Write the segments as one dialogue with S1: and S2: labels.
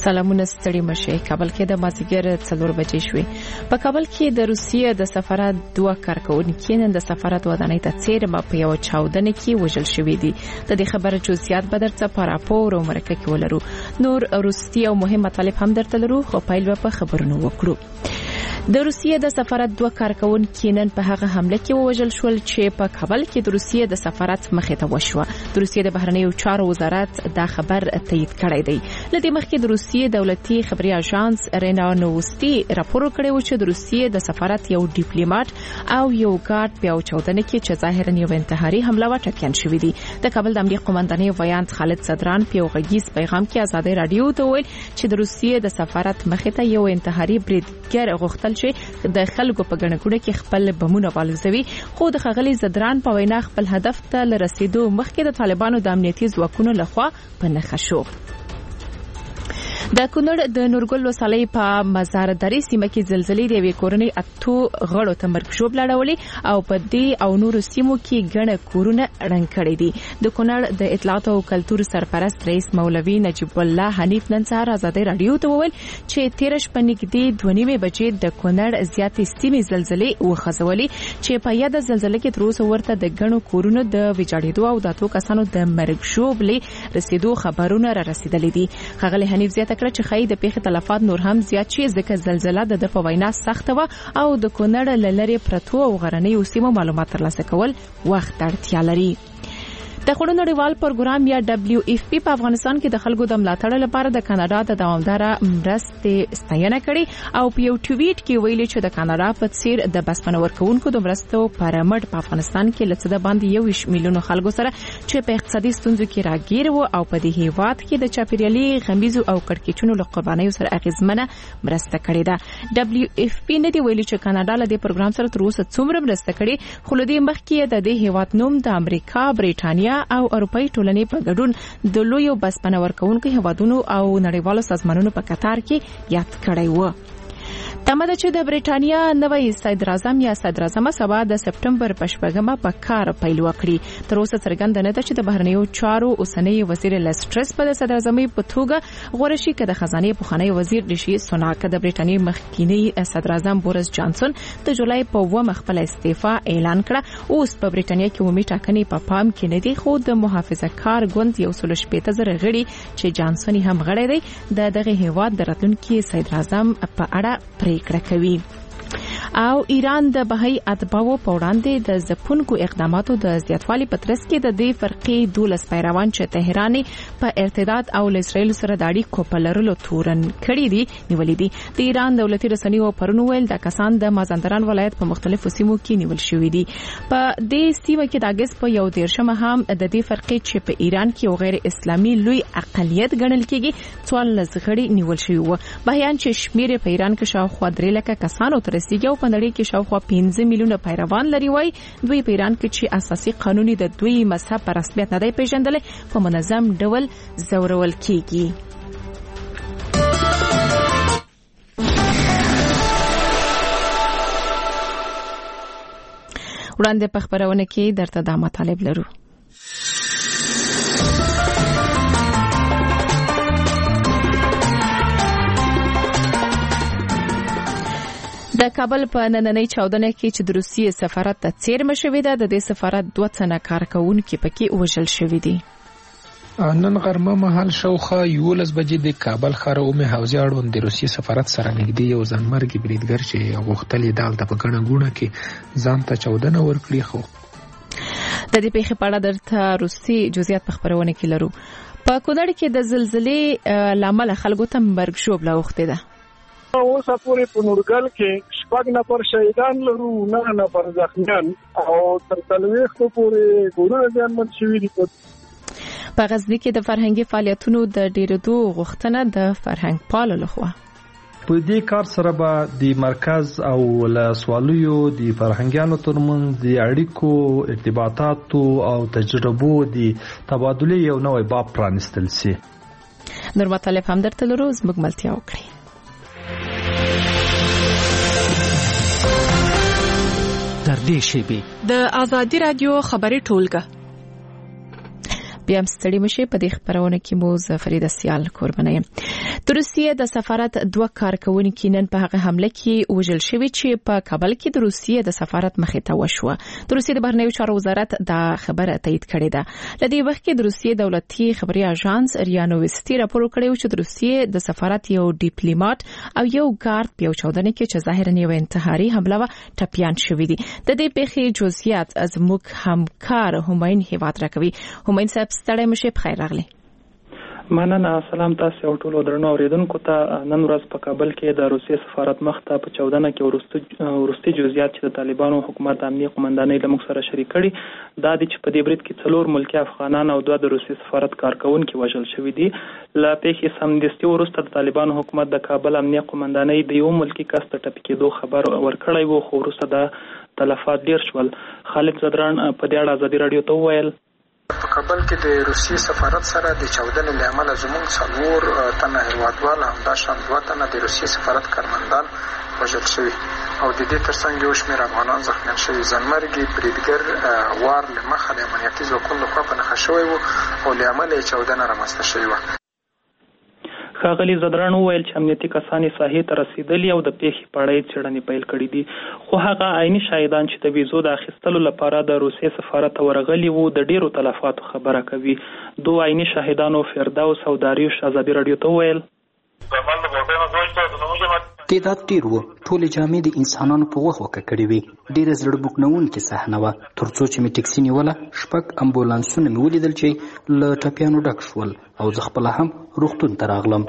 S1: سلامونه ستړي مشه. کابل کې د مازیګر 4 بجې شوې. په کابل کې د روسیې د سفارت 2 کارکونکو نن د سفارت ودانۍ ته څیرمه په یو چاودنه کې وژل شوې دي. د دې خبره جزئیات به درته په راپور او مرکه کې ولرو. نور روسي او مهم مطالب هم درته لرو، خو پیل په خبرونو وکړو. د روسیې د سفارت 2 کارکونکو نن په هغه حمله کې وژل شول چې په کابل کې د روسیې د سفارت مخې ته وشوه. د روسیې د بهرنیو چارو وزارت دا خبر تایید کړی دی. لدې مخکې د روسیې دولتي خبري اژانس رینا نووستي راپور کړی و چې د روسیې د سفارت یو ډیپلوماټ او یو ګارد په چاودنه کې چې ظاهرا یو انتحاري حمله وټاکل شوې دي. د کابل د امنیت قومندانۍ ویاند خالد صدران په غږیز پیغام کې آزادۍ رادیو ته ویل چې د روسیې د سفارت مخې ته یو انتحاري بریدګر غوښتل چې د خلکو په ګڼګوڼه کې خپل بمونه والوزوي، خو د خغلی صدران په وینا خپل هدف ته لرسیدو مخکې د طالبانو د امنیتي ځواکونو لخوا په نښه شو. د کونړ د نورګل وسالۍ په مزار درې سیمه کې زلزلې د یوې کورنۍ 8 غړو ته مرګ شوب لړولې او په دې او نور سیمو کې ګڼه کورونه رنګ کړي دي. د کونړ د اطلاعات او کلتور سرپرست رئیس مولوي نجیب الله حنیف نن سهار آزادۍ رادیو ته وویل چې 13 شپه نږدې 2:30 بجې د کونړ زیاتې سیمې زلزلې وخزولې چې په یاد زلزلې کې تر اوسه ورته د ګڼو کورونو د ویجاړېدو او د 2 کسانو د مرګ شوب لې رسیدو خبرونه را رسیدلې دي. خغلی حنیف زیاته کړه چې خای د پیښې تلفات نور هم زیات شي ځکه زلزلہ د په وینا سخت و او د کونړ لری پرتو او غرنۍ سیمو معلومات ترلاسه کول وخت اړتیا لري. د خړو نړیوال پروګرام یا WFP په افغانستان کې د خلکو د ملاتړ لپاره د کاناډا د دوامدار مرستې ستاینه کړې او په یو ټویټ کې ویلي چې د کاناډا په څیر د بسپنه ورکوونکو د مرستو پرمټ په افغانستان کې لڅ د باندې 1 میلیون خلکو سره چې په اقتصادي ستونزو کې راګیر وو او په دې هیواد کې د چاپیریالي غمیزو او کړکېچونو له قربانیو سره اغیزمنه مرسته کړې ده. WFP نه دی ویلي چې کاناډا له دې پروګرام سره تر اوسه څومره مرسته کړې، خو له دې مخکې د دې هیواد نوم د امریکا، بریټانیا او اروپאי ټولنې په ګډون د لویو بسپنه ورکوونکو هیوادونو او نړیوالو سازمانونو په کتار کې یاد کړی و. تمه چې د بریټانیا نوی صدر اعظم یا صدر اعظم سبا د سپټمبر په 8 په کار پیل وکړي. تر اوسه څرګنده نه ده چې د بهرنیو چارو اوسنی وزیر لسټرس په صدر اعظم په توګه غوړه شي کده خزانه پخوانی وزیر ریشي سوناک د بریټانیا مخکینی صدر اعظم بوریس جانسون د جولای په 1 خپل استعفا اعلان کړه. اوس په بریټانیا کې عمومي ټاکنې په پام کې نه دي، خو د محافظه کار ګوند یو 180,000 غړي چې جانسون هم غړی دی دغه هیواد د راتلونکي صدر اعظم په اړه پریکړه کوي. او ایران د بهي اتباعو په وړاندې د ځپونکو اقداماتو د زیاتوالي په ترڅ کې د دې فرقې 12 پیروان چې تهران په ارتداد او اسرائیل سره د اړیکو په لرلو تورن کړي دي نیولې دي. د ایران دولتي رسنیو پرونی ویل د کسان د مازندران ولایت په مختلفو سیمو کې نیول شوې دي. په دې سیمه کې د اگست په 1 هم د دې فرقې چې په ایران کې یو غیر اسلامي لوی اقلیت ګڼل کېږي 14 غړي نیول شوی و. بهیان چې شمیر په ایران کې شاوخوا 3 لک کسانو تر رسیدي په نړۍ کې شاوخوا 15 میلیونه پیروان لري. وای دوی په ایران کې چې اساسي قانوني د دوی مذهب پر رسمیت نه دی پیژندل په منظم ډول زورول کیږي. وړاندې په خبرونه کې درته دا مطالب لرو. د کابل په نننۍ چاودنه کې چې د روسیې سفارت ته څیرمه شوې ده، د دې سفارت 2 تنه کارکونکو پکې وژل شوې دي.
S2: نن غرمه مهال شاوخوا 11 بجې د کابل ښار عمومي حوزې اړوند د روسیې سفارت سره نږدې یو ځانمرګي بریدګر چې غوښتل یې دالته په ګڼه ګوڼه کې ځان ته چاودنه ورکړي. خو
S1: د دې پیښې په اړه درته روسي جزئیات په خبرونه کې لرو. په کونړ کې د زلزلې لامل خلکو ته مرګ شوب لاوخته ده.
S3: اوس پورې په نورګل کې 6 نفر شهیدان لرو، 9 نفر زخمیان او تر 40 پورې ګورونه ځانمن شوي دي.
S1: په غزنی کې د فرهنګي فعالیتونو د ډیرېدو غوښتنه د فرهنګ پالو لخوا
S4: په دې کار سره به د مرکز او ولسوالیو د فرهنګیانو ترمنځ د اړیکو، ارتباطاتو او تجربو د تبادله یو نوې باب پرانستل شي.
S1: نور مطالب هم درته لرو، زموږ ملتیا وکړئ.
S5: در دې شیبې
S6: د آزادی رادیو خبري ټولګه
S1: بیا هم ستړي مشي. په دې خبرونه کې مو فرید سیال قرباني یم. د روسیې د سفارت 2 کارکونکو نن په هغه حمله کې وژل شوی چې په کابل کې د روسیې د سفارت مخې ته وشوه. د روسیې د بهرنیو چارو وزارت دا خبره تایید کړې ده. لدې وخت کې د روسیې دولتي خبري اژانس ریا نووستي راپور کړی چې د روسیې د سفارت یو ډیپلوماټ او یو ګارد په یو چاودنه کې چې ظاهرا یو انتحاري حمله و ټپيان شوی دي. د دې پیښې جزئیات از موږ همکار هماین هیواد راکوي. هماین صاحب ستړی مشه، بخیر راغلی.
S5: مننه. سلام تاسو او ټول درنو اوریدونکو ته. نن ورځ په کابل کې د روسیې سفارت مخ ته په چاودنه کې ورستي جزئیات چې د طالبانو حکومت امنیه قومندانۍ له موږ سره شریک کړي دا دي چې په دې برید کې 4 ملکی افغانان او 2 د روسیې سفارت کارکونکو وژل شوی دي. لا پیښې سمدستي وروسته د طالبانو حکومت د کابل امنیه قومندانۍ د یو ملکی کس ته ټپي کېدو خبر ورکړی وو، خو وروسته د تلفات ډیر شول. خالد زدران په دې اړه ازادي رادیو ته وویل
S2: په کابل کې د روسیې سفارت سره د چاودنې له امله زموږ 4 تنه هیوادوال همداشان 2 تنه د روسیې سفارت کارمندان وژل شوي او د دې ترڅنګ یو شمېر افغانان زخمیان شوي. ځانمرګي بریدګر وار له مخه د امنیتي ځواکونو لخوا په نښه شوی و او له امله یې چاودنه رامنځته شوې وه.
S5: ښاغلي زدران وویل چې امنیتي کسان یې ساحې ته رسیدلي او د پیښې په اړه یې څېړنې پیل کړي دي، خو هغه عیني شاهدان چې د ویزو د اخیستلو لپاره د روسیې سفارت ته ورغلي وو د ډیرو تلفاتو خبره کوي. 2 عیني شاهدانو فردوس او داریوش ازادي رادیو ته وویل
S6: تعداد ډیر و، ټول جامې د انسانانو په غوښو کړې وي. ډیره زړه بوکنونکې صحنه وه. ترڅو چې مې ټکسي نیوله 6 امبولانسونه مې ولیدل چې له ټپیانو ډک شول او زه خپله هم روغتون ته راغلم.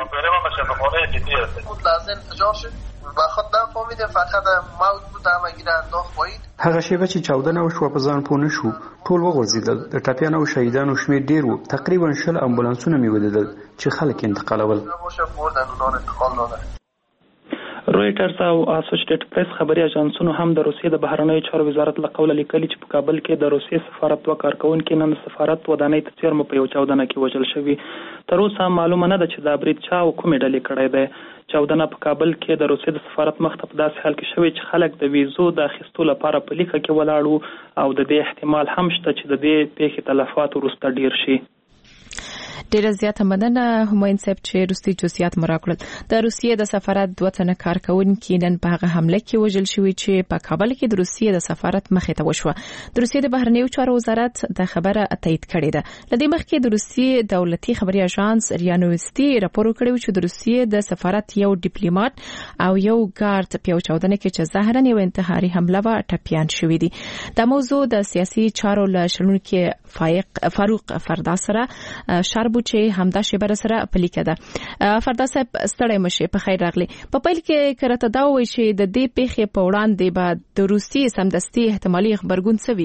S7: هغه شیبه چې چاودنه وشوه په ځان پوه نه شو، ټول وغورځېدل. د ټپیانو او شهیدانو شمېر ډیر و، تقریبا 20 امبولانسونه مې ولیدل چې خلک انتقالول.
S5: رویټرز او اسوسییټډ پریس خبري اژانسونو هم د روسیې د بهرنیو چارو وزارت له قوله لیکلي چې په کابل کې د روسیې سفارت 2 کارکونکو نن سفارت ودانۍ ته څیرمه په یو چاودنه کې وژل شوي. تر اوسه معلومه نه ده چې دا برید چا او کومې ډلې کړی دی. چاودنه په کابل کې د روسیې د سفارت مخ ته په داسې حال کې شوې چې خلک د ویزو د اخیستو لپاره په لیکه کې ولاړ او د دې احتمال هم شته چې د دې پیښې تلفات وروسته ډیر شي.
S1: ډیره زیاته مننه هماین صاحب چې روسي جزئیات مراکړل. د روسیې د سفارت 2 تنه کارکونکو نن په هغه حمله کې وژل شوی چې په کابل کې د روسیې د سفارت مخې ته وشوه. د روسیې د بهرنیو چارو وزارت د خبره تایید کړې ده. لدې مخکې د روسیې دولتي خبري اژانس ریا نووستي راپور کړی چې د روسیې د سفارت یو ډیپلوماټ او یو ګارد په یو چاودنه کې چې ظاهرا یو انتحاري حمله و ټپيان شوی دي. دا موضوع د سیاسي چارو له شنونکو فاروق فردا سره شربو چې همدا شیبه سره پلیکه ده. فردا صاحب ستړی مشه، په خیر راغلی. په پیل کې کرته دا وایي چې د دې پیښې په وړاندې به د روسیې سمدستي احتمالي خبرګون سوي.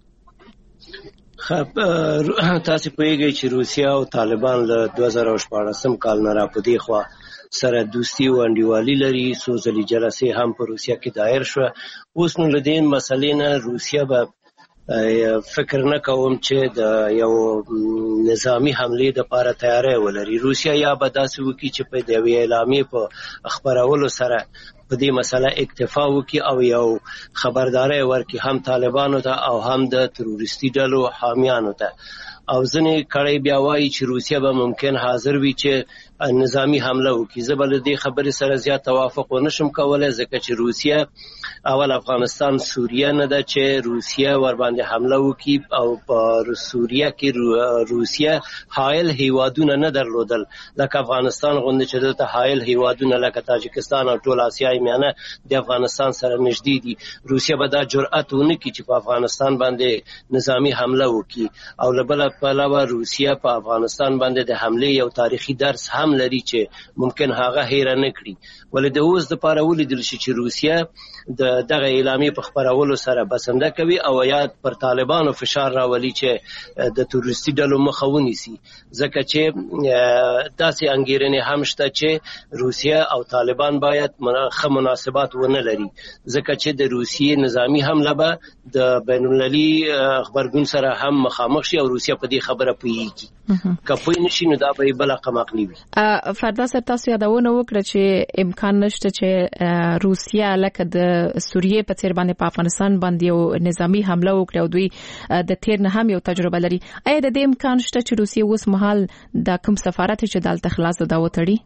S8: تاسو پوهیږئ چې روسیا او طالبان له 2014 کال نه راپدې خوا سره دوستي او انډیوالي لري. څو ځلې جلسې هم په روسیا کې دایر شوه. اوس نو له دې مسلې نه روسیا به فکر نه کوم چې د یو نظامی حمله د لپاره تیاری ولري. روسیا یا به داسې وکړي چې په دې اعلامیې په خبرولو سره په دې مسله اکتفا وکړي او یو خبرداري ورکړي هم طالبانو ته او هم د تروریستي ډلو حامیانو ته. او ځنې کړي بیا وایي چې روسیا به ممکن حاضر وي چې نظامی حمله وکړي. زه به له دې خبرې سره زیات توافق ونشم کولی ځکه چې روسیا اول افغانستان سوریه نه ده چې روسیا ور باندې حمله وکړي او په سوریه کې روسیا حایل هیوادونه نه درلودل لکه افغانستان غوندې چې دلته حایل هیوادونه لکه تاجکستان او ټول آسیایي میانه د افغانستان سره نږدې دي. روسیا به دا جرأت ونه کړي چې په افغانستان باندې نظامی حمله وکړي. او له بله پلوه روسیا په افغانستان باندې د حملې یو تاریخي درس هم لري چې ممکن هغه هیر نه کړي. ولې د اوس د پاره ولیدل شي چې روسیا د دغه اعلامیې په خبرولو سره بسنده کوي او یا پر طالبانو فشار راولي چې د تروریستي ډلو مخه ونیسي. ځکه چې داسې انګیرنې هم شته چې روسیا او طالبان باید ښه مناسبات ونه لري ځکه چې د روسیې نظامی حمله به د بین المللي خبرګون سره هم مخامخ شي او روسیا په دې خبره پوهیږي. که پوه نشي نو دا به بل رقم عقلي وي.
S1: فردا سره تاسو یادونه وکړه چې امکان نشته چې روسیا لکه د سوریې په څیر باندې په افغانستان باندې یو نظامی حمله وکړي او دوی د تیر نه هم یو تجربه لري. آیا د دې امکان شته چې روسیا اوس مهال د کوم سفارت چې دلته خلاص دا وتړي؟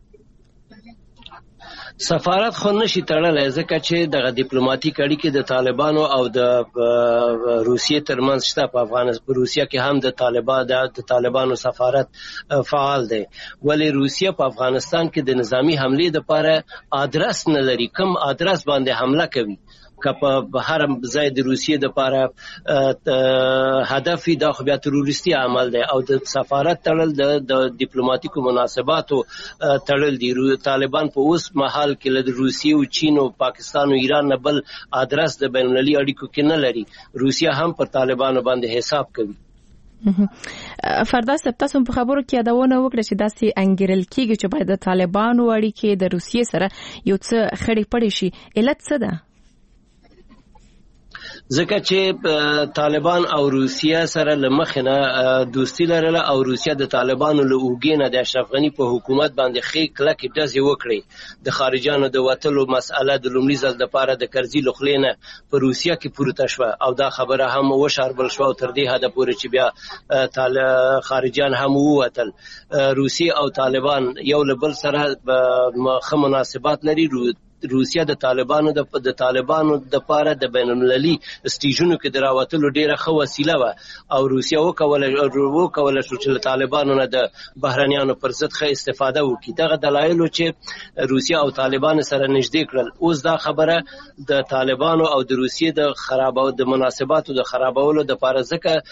S8: سفارت خو نشي تړلای ځکه چې دغه ډیپلوماټیک اړیکې د طالبانو او د روسیې ترمنځ شته. په افغانستان په روسیا کې هم د طالبانو سفارت فعال دی، ولی روسیا په افغانستان کې د نظامی حمله لپاره آدرس نه لري. کوم آدرس باندې حمله کوي که په هر ځای د روسیې د لپاره هدف دا خو بیا تروریستي عمل دی او د سفارت تړل د ډیپلوماټیکو مناسباتو تړل دي. طالبان په اوس مهال کې له روسیې او چین او پاکستان او ایران نه بل آدرس د بین المللي اړیکو کې نه لري. روسیا هم پر طالبانو باندې حساب کوي.
S1: فردا سپتاسو په خبرو کې یادونه وکړه چې داسې انګیرل کېږي چې باید د طالبانو اړیکې د روسیې سره یو څه خړې پړې شي. علت څه ده؟
S8: ځکه چې طالبان او روسیا سره لمخنه دوستی لرله او روسیا د طالبانو له اوګینه د اشرف غنی په حکومت باندې خې کلک ډزې وکړي. د خارجانو د وټلو مسأله د لومړي ځل لپاره د کرزي لخلینه په روسیا کې پورته شوه او دا خبره هم وشاربل شو تر دې حد پورې چې بیا خارجان هم ووتل. روسیا او طالبان یو له بل سره ښه مناسبات لري. روسیا د طالبانو د لپاره د بین المللي سټیجونو کې د راوتلو ډیره ښه وسیله وه او روسیا وکوله شو چې له طالبانو نه د بهرنیانو پر ضد ښه استفاده وکړي. دغه دلایلو چې روسیا او طالبان سره نږدې کړل. اوس دا خبره د طالبانو او د روسیې د مناسباتو د خرابولو د لپاره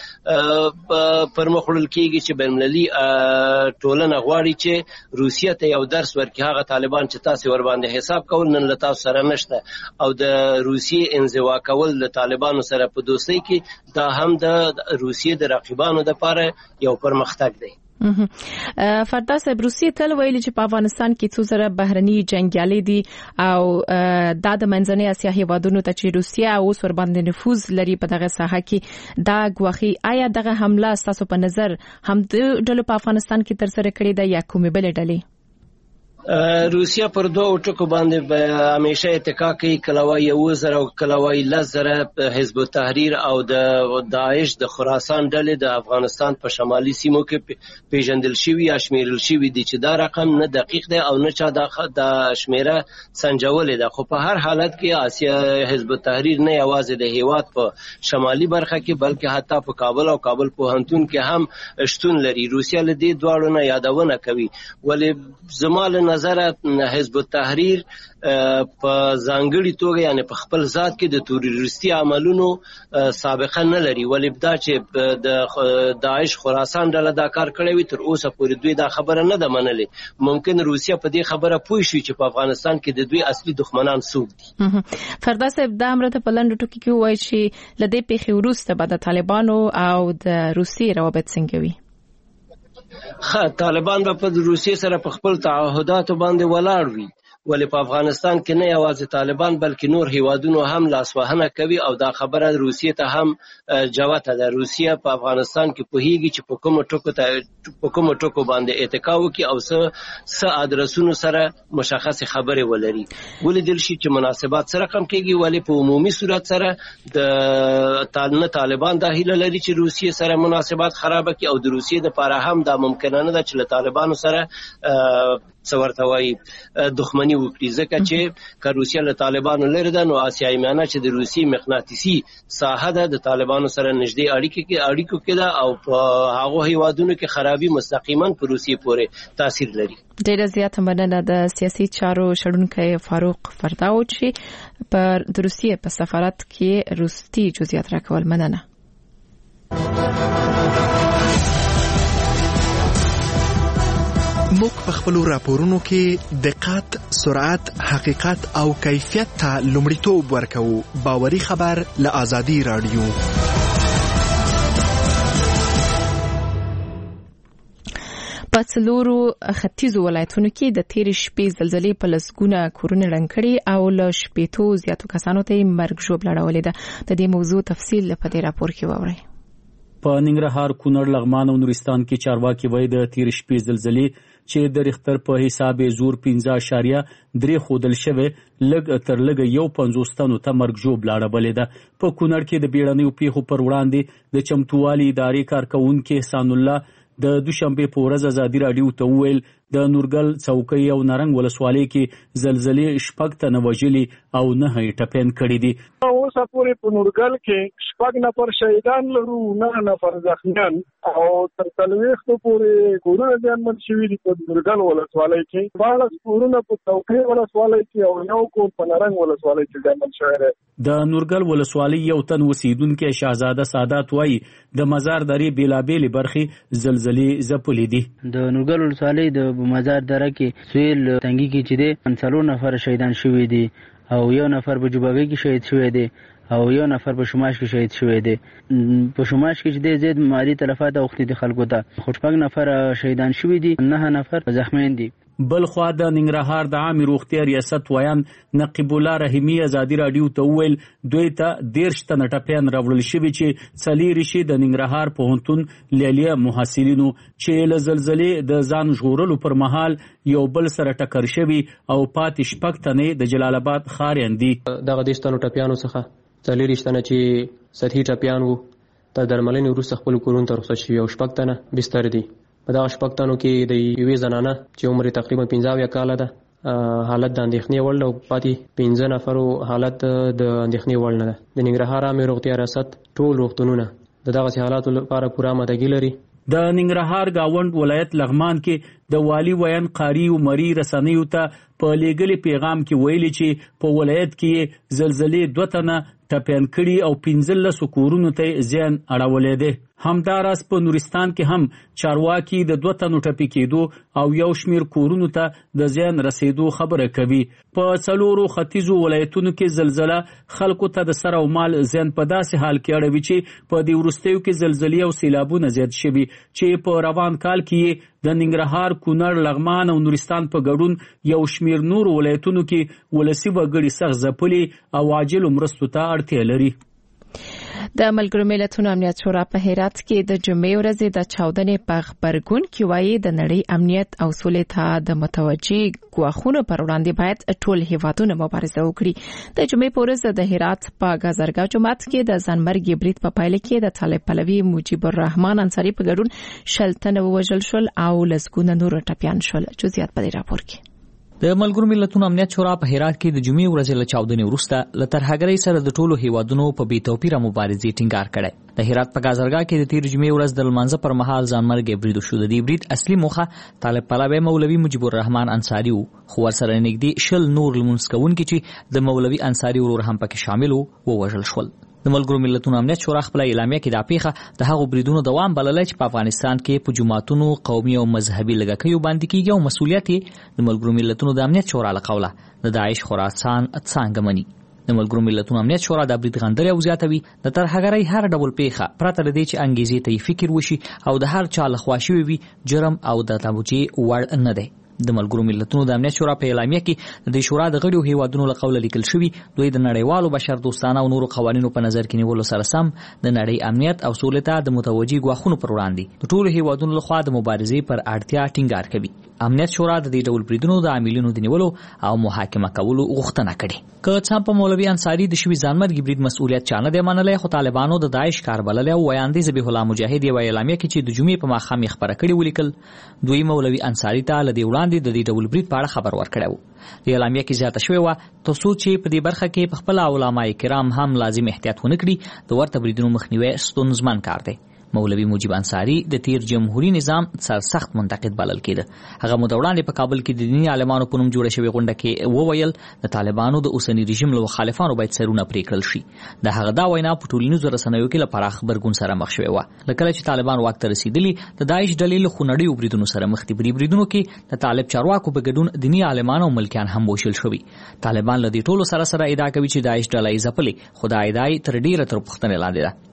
S8: ځکه پر مخ وړل کېږي چې بین المللي ټولنه غواړي چې روسیا ته یو درس ورکړي. هغه طالبان چې تاسو ور باندې حساب کول له تاسو سره نشته او د روسیې انزوا کول د طالبانو سره په دوستۍ کې دا هم د روسیې د رقیبانو لپاره یو پرمختګ دی.
S1: فردا صاحب روسیې تل ویلي چې په افغانستان کې څو زره بهرني جنگیالي دي او دا د منځنۍ اسیا هیوادونو ته چې روسیا اوس ور باندې نفوذ لري په دغه ساحه کې دا ګواخي. آیا دغه حمله تاسو په نظر هم د ډلو په افغانستان کې تر سره کړې ده یا کومې بل ډلې؟
S8: روسیا پر دوه ټکو باندې همیشه اتکا کوي. کلوای 1000 او کلوای 10,000 حزب التحریر او د داعش د خراسان ډلې د افغانستان په شمالي سیمو کې پیژندل شوی یا شمیرل شوی دي چې دا رقم نه دقیق دی او نه چا د شمیره سنجولې ده. خو په هر حالت کې آسیا حزب التحریر نه یوازې د هیواد په شمالي برخه کې بلکې حتی په کابل او کابل پوهنتون کې هم شتون لري. روسیا له دې دواړو نه یادونه کوي ولی زمال نظر حزب التحریر په ځانګړي توګه یعنی په خپل ذات کې د تروریستي عملونو سابقه نه لري. ولی دا چې د داعش خراسان ډله دا کار کړی وي تر اوسه پورې دوی دا خبره نه ده منلې. ممکن روسیا په دې خبره پوه شي چې په افغانستان کې د دوی اصلي دښمنان څوک دي.
S1: فردا صاحب دا امرته په لنډو ټکو کې وایي چې لدې پیښې وروسته به د طالبانو او د روسیې روابط څنګه وي؟
S8: طالبان به په روسیې سره په خپل تعهداتو باندې ولاړ وي ولی په افغانستان کې نه یوازې طالبان بلکې نور هیوادونو هم لاسوهنه کوي او دا خبره روسیې ته هم جوته ده. روسیه په افغانستان کې پوهیږي چې په کومو ټکو باندې اتکا وکړي او څه ادرسونو سره مشخص خبرې ولري. ولیدل شي چې مناسبات سره کم کېږي ولی په عمومي صورت سره د طالبان دا هیله لري چې روسیې سره مناسبات خراب کړي او د روسیې لپاره هم دا ممکنه نه ده چې له طالبانو سره څورتوي دښمنی وکړي. ځکه چې که روسیا له طالبانو لري ده نو آسیایي میانه چې د روسیې مقناطیسي ساحه ده د طالبانو سره نږدې اړیکو کې ده او په هغه هیوادونو کې خرابي مستقیما په روسیې پورې تاثیر لري.
S1: ډیره زیاته مننه د سیاسي چارو شړونکی فاروق فرداو چې پر د روسیې په سفارت کې روسي جزئیات راکول. مننه.
S9: موږ په خپل راپورونو کې دقت، سرعت، حقیقت او کیفیت ته لومړیتوب ورکوو. باوري خبر له آزادي رادیو.
S1: په څلورو ختیځو ولایتونو کې د تیر شپې زلزلې په لسګونه کورونه ړنګ کړي او له شپېتو زیاتو کسانو ته مرګ ژوبله اړولې ده. د دې موضوع تفصیل په دې راپور کې واورئ.
S10: په ننګرهار، کونړ، لغمان او نورستان کې چارواکي وایي د تیر شپې زلزلې چې د ریختر په حساب زور 15.3 خودل شوی لګ تر لګ 50 تنو ته مرګ ژوب لاړه بلې ده. په کونړ کې د بیړنیو پیښو پر وړاندې د چمتووالي ادارې کارکونکي احسان الله د دوشنبه په ورځ ازادي راډیو ته وویل د نورګل څوکۍ او نارنګ ولسوالۍ کې زلزلې 6 تنه وژلي او 9 ټپیان کړي دي.
S3: اوس پورې په نورګل کې 6 نفر شهیدان لرو، 9 نفر زخمیان او تر 40 پورې کورونه زیانمن شوي دي په نورګل ولسوالۍ کې. باندې کورونه په څوکۍ ولسوالۍ کې او یو کور په نارنګ ولسوالۍ کې زیانمن شوی دی.
S10: د نورګل ولسوالۍ یو تن اوسیدونکو شهزاده سادات وایي د مزار درې بیلابېلې برخې زلزلې ځپلې دي.
S11: د نورګل ولسوالۍ د مزار دره کې سویل تنګي کې چې دی 4 نفر شهیدان شوي دي او 1 نفر په جوباوي کې شهید شوی دی او 1 نفر په شماش کې شهید شوی دی. په شماش کې چې دی زید مالی تلفات اوختي دي خلکو ته. خو 6 نفر شهیدان شوي دي، 9 نفر زخمیان دي.
S10: بل خوا د ننګرهار د عامه روغتیا ریاست ویان نقیب الله رحیمی ازادي راډیو ته ویل دوی ته 13 تنه ټپیان راوړل شوي چې څلیر شي د ننګرهار پوهنتون لیلیه محصلینو چې له زلزلې د ځان ژغورلو پر مهال یو بل سره ټکر شوي او پاتې 6 تنه د جلال آباد ښاریان دي.
S12: دغه 10 تنو ټپیانو څخه 4 تنه چې سطحي ټپیان وو تر درملنې وروسته خپل کورونو ته رخصت شوي او 6 تنه بستر دي. په دغه 6 تنو کې د یوې زنانه چې عمر تقریبا 15 کاله ده حالت د اندېښنې وړ او پاتې 15 نفرو حالت د اندېښنې وړ نه ده. د ننګرهار عامه روغتیا ریاست ټول روغتونونه د دغه حالاتو لپاره پوره آمادګي لري.
S10: د ننګرهار گاوند ولایت لغمان کې د والی ویان قاری عمری رسنیو ته په لېږلي پیغام کې ویلي چې په ولایت کې زلزلې 2 تنه ټپیان کړي او 15 کورونو ته زیان اړولی دی. همداراز په نورستان کې هم چارواکي د 2 تنو ټپي کېدو او یو شمیر کورونو ته د زیان رسیدو خبره کوي. په 4 ختیځو ولایتونو کې زلزلہ خلکو ته د سر او مال زیان په داسې حال کې اړوي چې په دې وروستیو کې زلزلې او سیلابونه زیات شوي چې په روان کال کې د ننګرهار، کونړ، لغمان او نورستان په ګډون یو شمیر نور ولایتونو کې ولسی وګړي سخت ځپلي او عاجل مرستو ته اړتیا لري.
S1: د ملګرو ملتونو امنیت شورا په هرات کې د جمعې ورځې د چاودنې په خبرګون کې وایي د نړۍ امنیت او سولې ته د متوجي ګواښونو پر وړاندې باید ټول هیوادونه مبارزه وکړي. د جمعې په ورځ د هرات په گازرګاه جومات کې د ځانمرګي برید په پایله کې د طالب پلوي مجيب الرحمن انصاري په ګډون 60 تنه ووژل شول او لسګونه نور ټپیان شول. جزئیات په دې راپور کې.
S13: د ملګرو ملتونو امنیت شورا په هرات کې د جمعې ورځې له چاودنې وروسته له ترهګرۍ سره د ټولو هیوادونو په بې توپیره مبارزې ټینګار کړی. د هرات په گازرګاه کې د تیر جمعې ورځ د لمانځه پر مهال ځانمرګي برید وشو. د دې برید اصلي موخه طالب پلوي مولوي مجيب الرحمن انصاري وو، خو ورسره نږدې 20 نور لمونځ کوونکي چې د مولوي انصاري ورور هم پکې شامل وو ووژل شول. د ملګرو ملتونو امنیت شورا خپل اعلامیه کې دا پیښه د هغو بریدونو دوام بللی چې په افغانستان کې په جماعتونو، قومي او مذهبي لږکیو باندې کېږي او مسؤلیت یې د ملګرو ملتونو د امنیت شورا له قوله د داعش خراسان څانګه مني. د ملګرو ملتونو امنیت شورا د برید غندلې او زیاتوي د ترهګرۍ هر ډول پیښه پرته له دې چې انګیزې ته فکر وشي او د هر چا لخوا شوی وي جرم او د توجیه وړ نه دی. د ملګرو ملتونو د امنیت شورا په اعلامیه کې د شورا د غړو هیوادونو له قوله لیکل شوی دوی د نړیوالو بشردوستانه او نورو قوانینو په نظر کې نیولو سره سم د نړۍ امنیت او سولې ته د متوجي ګواښونو پر وړاندې د ټولو هیوادونو لخوا د مبارزې پر اړتیا ټینګار کوي. امنیت شورا د دې ډول بریدونو د عاملینو د نیولو او محاکمه کولو غوښتنه کړې. که څه په مولوي انصاري د شوي ځانمرګي برید مسؤلیت چا نه دی منلی، خو طالبانو د داعش کار بللی او ویاندې ذبیح الله مجاهد یوه اعلامیه کې چې د جمعې په ماښام یې خپره کړې ولیکل دوی مولوي انصاري ته له دې وړاندې د دې ډول برید په اړه خبر ورکړی و. د اعلامیه کې زیاته شوې وه تر څو چې په دې برخه کې په خپله علما کرام هم لازم احتیاط ونه کړي د ورته بریدونو مخنیوی ستونزمن کار دی. مولوي مجيب انصاري د تیر جمهوریت نظام سرسخت منتقد بلل کېده. هغه مو د وړاندې په کابل کې د دیني عالمانو په نوم جوړه شوې غونډه کې وویل د طالبانو د اوسني رژیم له مخالفانو باید سرونه پرې کړل شي. د هغه دا وینا په ټولنیزو رسنیو کې له پراخ غبرګون سره مخ شوې وه. له کله چې طالبان واک ته رسېدلي د داعش ډلې له خونړیو بریدونو سره مخ دي. په دې بریدونو کې د طالب چارواکو په ګډون دیني عالمان او ملکیان هم وژل شوي. طالبان له دې ټولو سره ادعا کوي چې داعش ډله یې ځپلې، خو دا ادعا یې تر ډېره تر پوښتنې لاندې ده.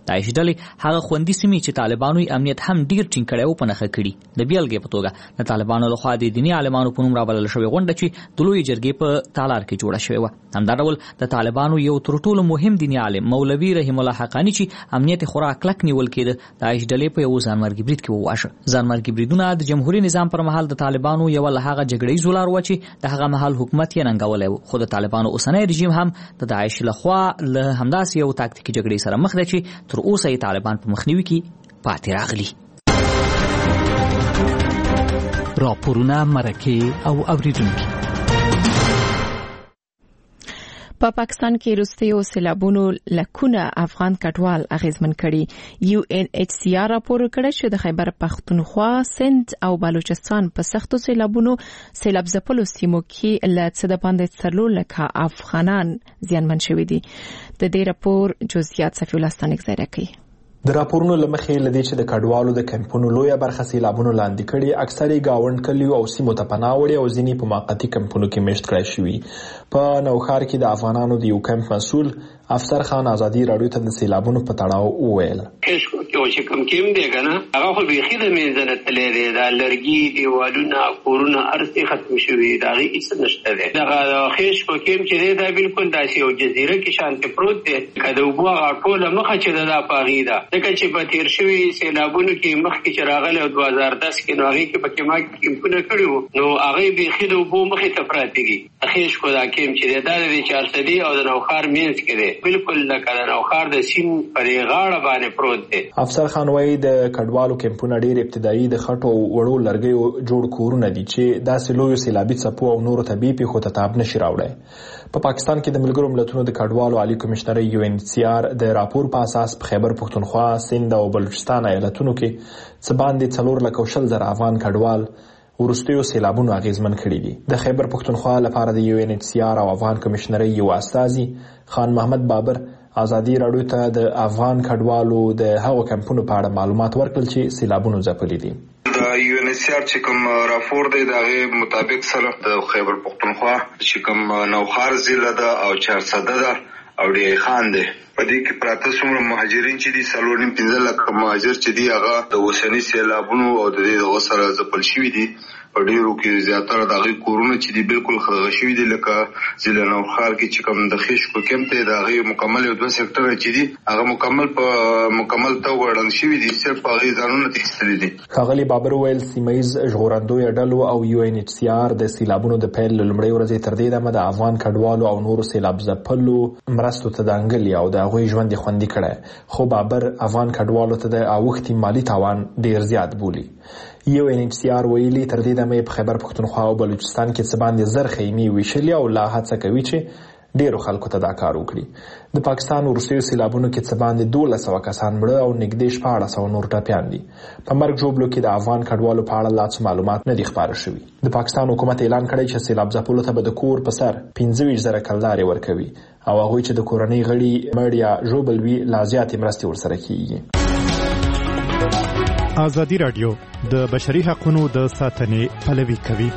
S13: داعش ډلې هغه خوندي سیمې چې طالبانو امنیت هم ډیر ټینګ کړی او په نښه کړي. د بیلګې په توګه د طالبانو لخوا د دیني عالمانو په نوم رابلل شوې غونډه چې د لوی جرګې په تالار کې جوړه شوې وه. همدا ډول د طالبانو یو تر ټولو مهم دیني عالم مولوي رحیم الله حقانی چې امنیت خورا کلک نیول کېده، داعش ډلې په یو ځانمرګي برید کې وواژه. ځانمرګي بریدونه د جمهوریت نظام پر مهال د طالبانو یو له هغه جګړې زولار و چې د هغه مهال حکومت یې ننګولی و، خو د طالبانو اوسنی رژیم هم د داعش لخوا له همداسې یو تاکتیکي جګړې سره مخ ده چې تر اوسه یې طالبان په مخنیوي کې پاتې راغلي.
S14: راپورونه، مرکې او اوریدونکي.
S1: په پاکستان کې وروستیو سیلابونو لکونه افغان کډوال اغیزمن کړي. UNHCR راپور کړی چې د خیبر پختونخوا، سند او بلوچستان په سختو سیلابونو سیلاب ځپلو سیمو کې له څه د باندې 4 لکه افغانان زیانمن شوي دي. د دې راپور جزئیات صفی الله ستانک ځای کوي.
S15: د راپورونو لمخې لدی چې د کډوالو د کمپونو لویه برخه سیلابونو لاندې کړي، اکثري گاوند کلیو او سیمو ته پناه وړي او ځینې په موقتي کمپونو کې میشت کړای شوي. په نوښار کې د افغانانو د یو کمپ مسؤل افسر خان آزادی رادیو ته د سیلابونو په تړاو وویل.
S16: چې کوم کېم دی کنه هغه خو بيخي د منځنه تللی دی، دا لرګي دیوالونه کورونه ارسي ختم شوي، دا هیڅ نشته دی. دا خېش په کېم چې دی دا بالکل داسې یو جزیره کې شانته پروت دی، کله وبو غاټوله مخه چې دا پاغي ده ځکه چې په تیر شوي سیلابونو کې مخکې چې راغلی 2010 کې نو هغه کې په کېما کېمپونه کړي نو هغه بيخي د وبو مخې ته پراته دي. خېش کو دا کېم چې دا د 400 او د نوخار مینس کې دی بالکل لکه د نوخار د سیم پرې غاړه باندې پروت دی.
S15: افسر خان وایي د کډوالو کمپونه ډیر ابتدایي د خټو وړو لرګیو جوړ کورونه دي چې داسې لوی سیلابي څپو او نورو طبيعي پیښو ته تاب نشي راوړی. په پاکستان کې د ملګرو ملتونو د کډوالو عالی کمشنر UNHCR د راپور په اساس په خیبر پختونخوا، سند او بلوچستان ایالتونو کې څه باندې 4,40,000 افغان کډوال ورستیو سیلابونو اغیزمن کړي دي. د خیبر پختونخوا لپاره د UNHCR او افغان کمشنري یو استازي خان محمد بابر آزادی رادیو ته د افغان کډوالو د هغو کمپونو په اړه معلومات ورکړل چې سیلابونو ځپلي دي.
S17: د UNHCR چې کوم راپور دی دغه مطابق سره د خیبر پختونخوا چې کوم نوخار ضلع ده او 400 ده او ډیر خان دی په دې کې پراته څومره مهاجرین چې دي 4.5 لکه مهاجر چې دي هغه د اوسنی سیلابونو او د دې سره ځپل شوي دي. په ډیرو کې زیاتره دغه کورونه چې دي بالکل خراب شوي دي لکه ضلع نوخار کې چې کوم د خېش کو کمپ ته دغه مکمل یو 2 سېکټر چې دي هغه مکمل تو وړاندې شوي دي صرف هغه ځانونه تخصیلي دي.
S15: خاغلی بابر ویل سیمایز ژغورندوی ډلو او UNHCR د سیلابونو د پیل لومړی ورځې تر دې دمه د افغان کډوالو او نورو سیلاب ځپلو مرستو ته دانګلی او د هغوی ژوند خوندي کړي، خو بابر افغان کډوالو ته د اوختي مالی تاوان ډیر زیات بولی. UNHCR ویلي تر دې دمه په خیبر پختونخوا او بلوچستان کې څه باندې زر خیمې ویشلې او لا هڅه کوي چې ډیرو خلکو ته دا کار وکړي. د پاکستان وروستیو سیلابونو کې څه باندې 1200 کسان مړه او نږدې 1400 نور ټپیان دي. په مرګ ژوبلو کې د افغان کډوالو په اړه لا څه معلومات نه دي خبره شوي. د پاکستان حکومت اعلان کړی چې سیلاب ځپلو ته به د کور په سر 15,000 کلدارې ورکوي او هغوی چې د کورنۍ غړي مړ یا ژوبل وي لا زیاتې مرستې ورسره کیږي.
S9: ازادي رادیو د بشري حقوقو د ساتنې پلوي کوي.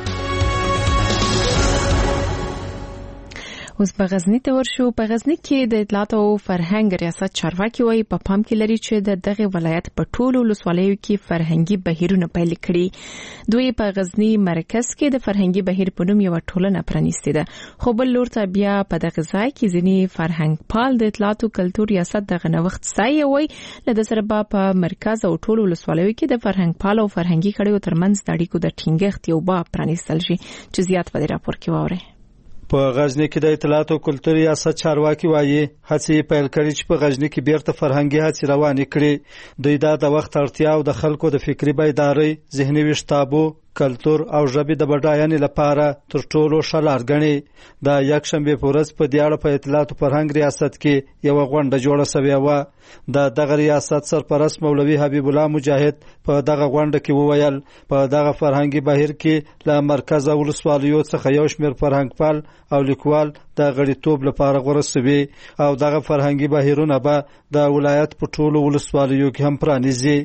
S1: اوس په غزنی ته ورشو. په غزنی کې د اطلاعات او فرهنګ ریاست چارواکي وایي په پام کې لري چې د دغه ولایت په ټولو ولسوالیو کې فرهنګي بهیرونه پیل کړي. دوی په غزنی مرکز کې د فرهنګي بهیر په نوم یو ټولنه پرانیستې ده، خو بل لور ته بیا په دغه ځای کې ځینې فرهنګ پال د اطلاعات او کلتور ریاست دغه نوښت ستایي وایي له سره په مرکز او ټولو ولسوالیو کې د فرهنګ پال او فرهنګي کړیو ترمنځ د اړیکو د ټینګښت یو باب پرانیستل شي چې زیات په راپور کې واوري.
S18: په غزنی کې د اطلاعات او کلتور ریاست چارواکي وایي هڅې پیل کړي چې په غزنی کې بیرته فرهنګي هڅې روانې کړي. دوی دا د وخت اړتیا او د خلکو د فکری بیدارۍ، ذهني ویښتابو، کلتور او ژبې د بډاینې لپاره تر ټولو ښه لار ګڼي. د یکشنبې په ورځ په دې اړه په اطلاعات او فرهنګ ریاست کې یوه غونډه جوړه شوې وه. د دغه ریاست سرپرست مولوي حبیب الله مجاهد په دغه غونډه کې وویل په دغه فرهنګي بهیر کې له مرکز او ولسوالیو څخه یو شمېر فرهنګپال او لیکوال د غړیتوب لپاره غوره شوي او دغه فرهنګي بهیرونه به د ولایت په ټولو ولسوالیو کې هم پرانیزي.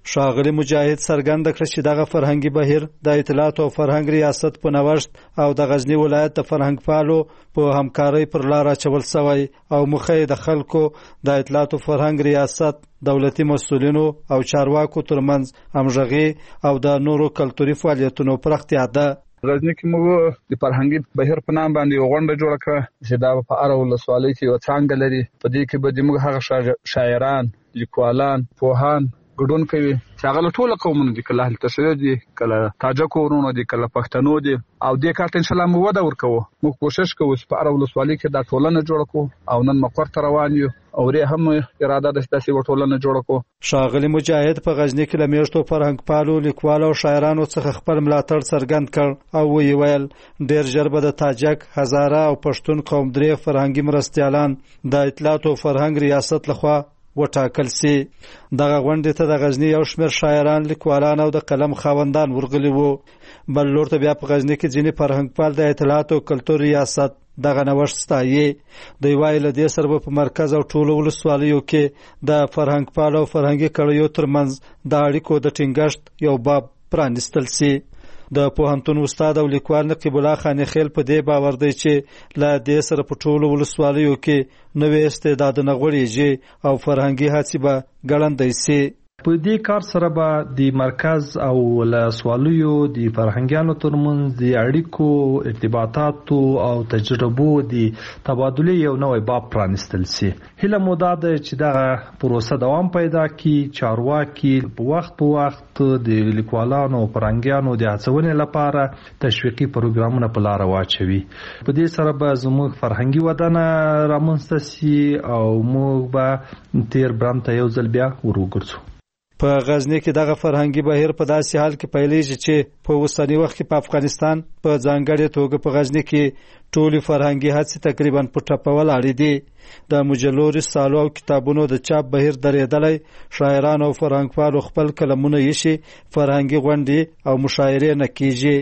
S18: ښاغلي مجاهد څرګنده کړه چې دغه فرهنګي بهیر د اطلاعات او فرهنګ ریاست په نوښت او د غزنی ولایت د فرهنګ پالو په همکارۍ پر لار اچول شوی او مخه د خلکو د اطلاعات او فرهنګ ریاست دولتي مسؤلینو او چارواکو ترمنځ همغږي او د نورو کلتوري فعالیتونو پراختیا ده.
S19: غزنی کې موږ د فرهنګي بهیر په نام باندې یو غونډه جوړه کړه چې دا په هر ولسوالۍ کې یو څانګه لري. په دې کې به موږ هغه شاعران، لیکوالان، پوهان ګډون کوي چې هغه ټول قومونه دي، کله اهل تشیع دي، کله تاجک ورونو دي، کله پښتنو دي، او دې کار ته ان شاء الله موږ وده ورکوو. موږ کوشش کوو چې په هر ولسوالۍ کې دا ټولنه جوړه کړو او نن مقر ته روان یو او ری هم اراده ده چې داسې ټولنه جوړه کړو.
S18: ښاغلي مجاهد په غزنی کې له میاشتو فرهنګ پالو لیکوالو او شاعرانو څخه خپل ملاتړ څرګند کړ او ویل ډېر ژر به د تاجک، هزاره او پښتون قوم درې فرهنګي مرستیالان د اطلاعات او فرهنګ ریاست لخوا وټاکل سي. دغه غونډې ته د غزنی یو شمېر شاعران، لیکوالان او د قلم خاوندان ورغلي وو. بل لور ته بیا په غزنی کې ځینې فرهنګپال د اطلاعات او کلتور ریاست دغه نوښت ستایي. دوی وایي له دې سره به په مرکز او ټولو ولسوالیو کې د فرهنګپالو او فرهنګي کړیو ترمنځ د اړیکو د ټینګښت یو باب پرانیستل سي. د پوهنتون استاد او لیکوال نقیب الله خان خیل په دې باور دی چې له دې سره په ټولو ولسوالیو کې نوې استعدادونه غوړېږي او فرهنګي هڅې به ګړندۍ سي.
S4: په دې کار سره به د مرکز او ولسوالیو د فرهنګیانو ترمنځ د اړیکو، ارتباطاتو او تجربو د تبادله یو نوې باب پرانیستل سي. هیله مو دا ده چې دغه پروسه دوام پیدا کړي، چارواکي په وخت د لیکوالانو او فرهنګیانو د هڅونې لپاره تشویقي پروګرامونه په لار واچوي. په دې سره به زموږ فرهنګي ودانه رامنځته سي او موږ به تیر برم ته یو ځل بیا وروګرځو.
S18: په غزنی کې دغه فرهنګي بهیر په داسې حال کې پیلېږي چې په اوسني وخت کې په افغانستان په ځانګړې توګه په غزنی کې ټولې فرهنګي هڅې تقریبا په ټپه ولاړې دي. د مجلو، رسالو او کتابونو د چاپ بهیر درېدلی، شاعران او فرهنګپالو خپل کلمونه ایښي، فرهنګي غونډې او مشاعرې نه کېږي.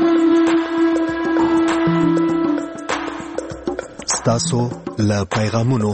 S9: ستاسو له پیغامونو.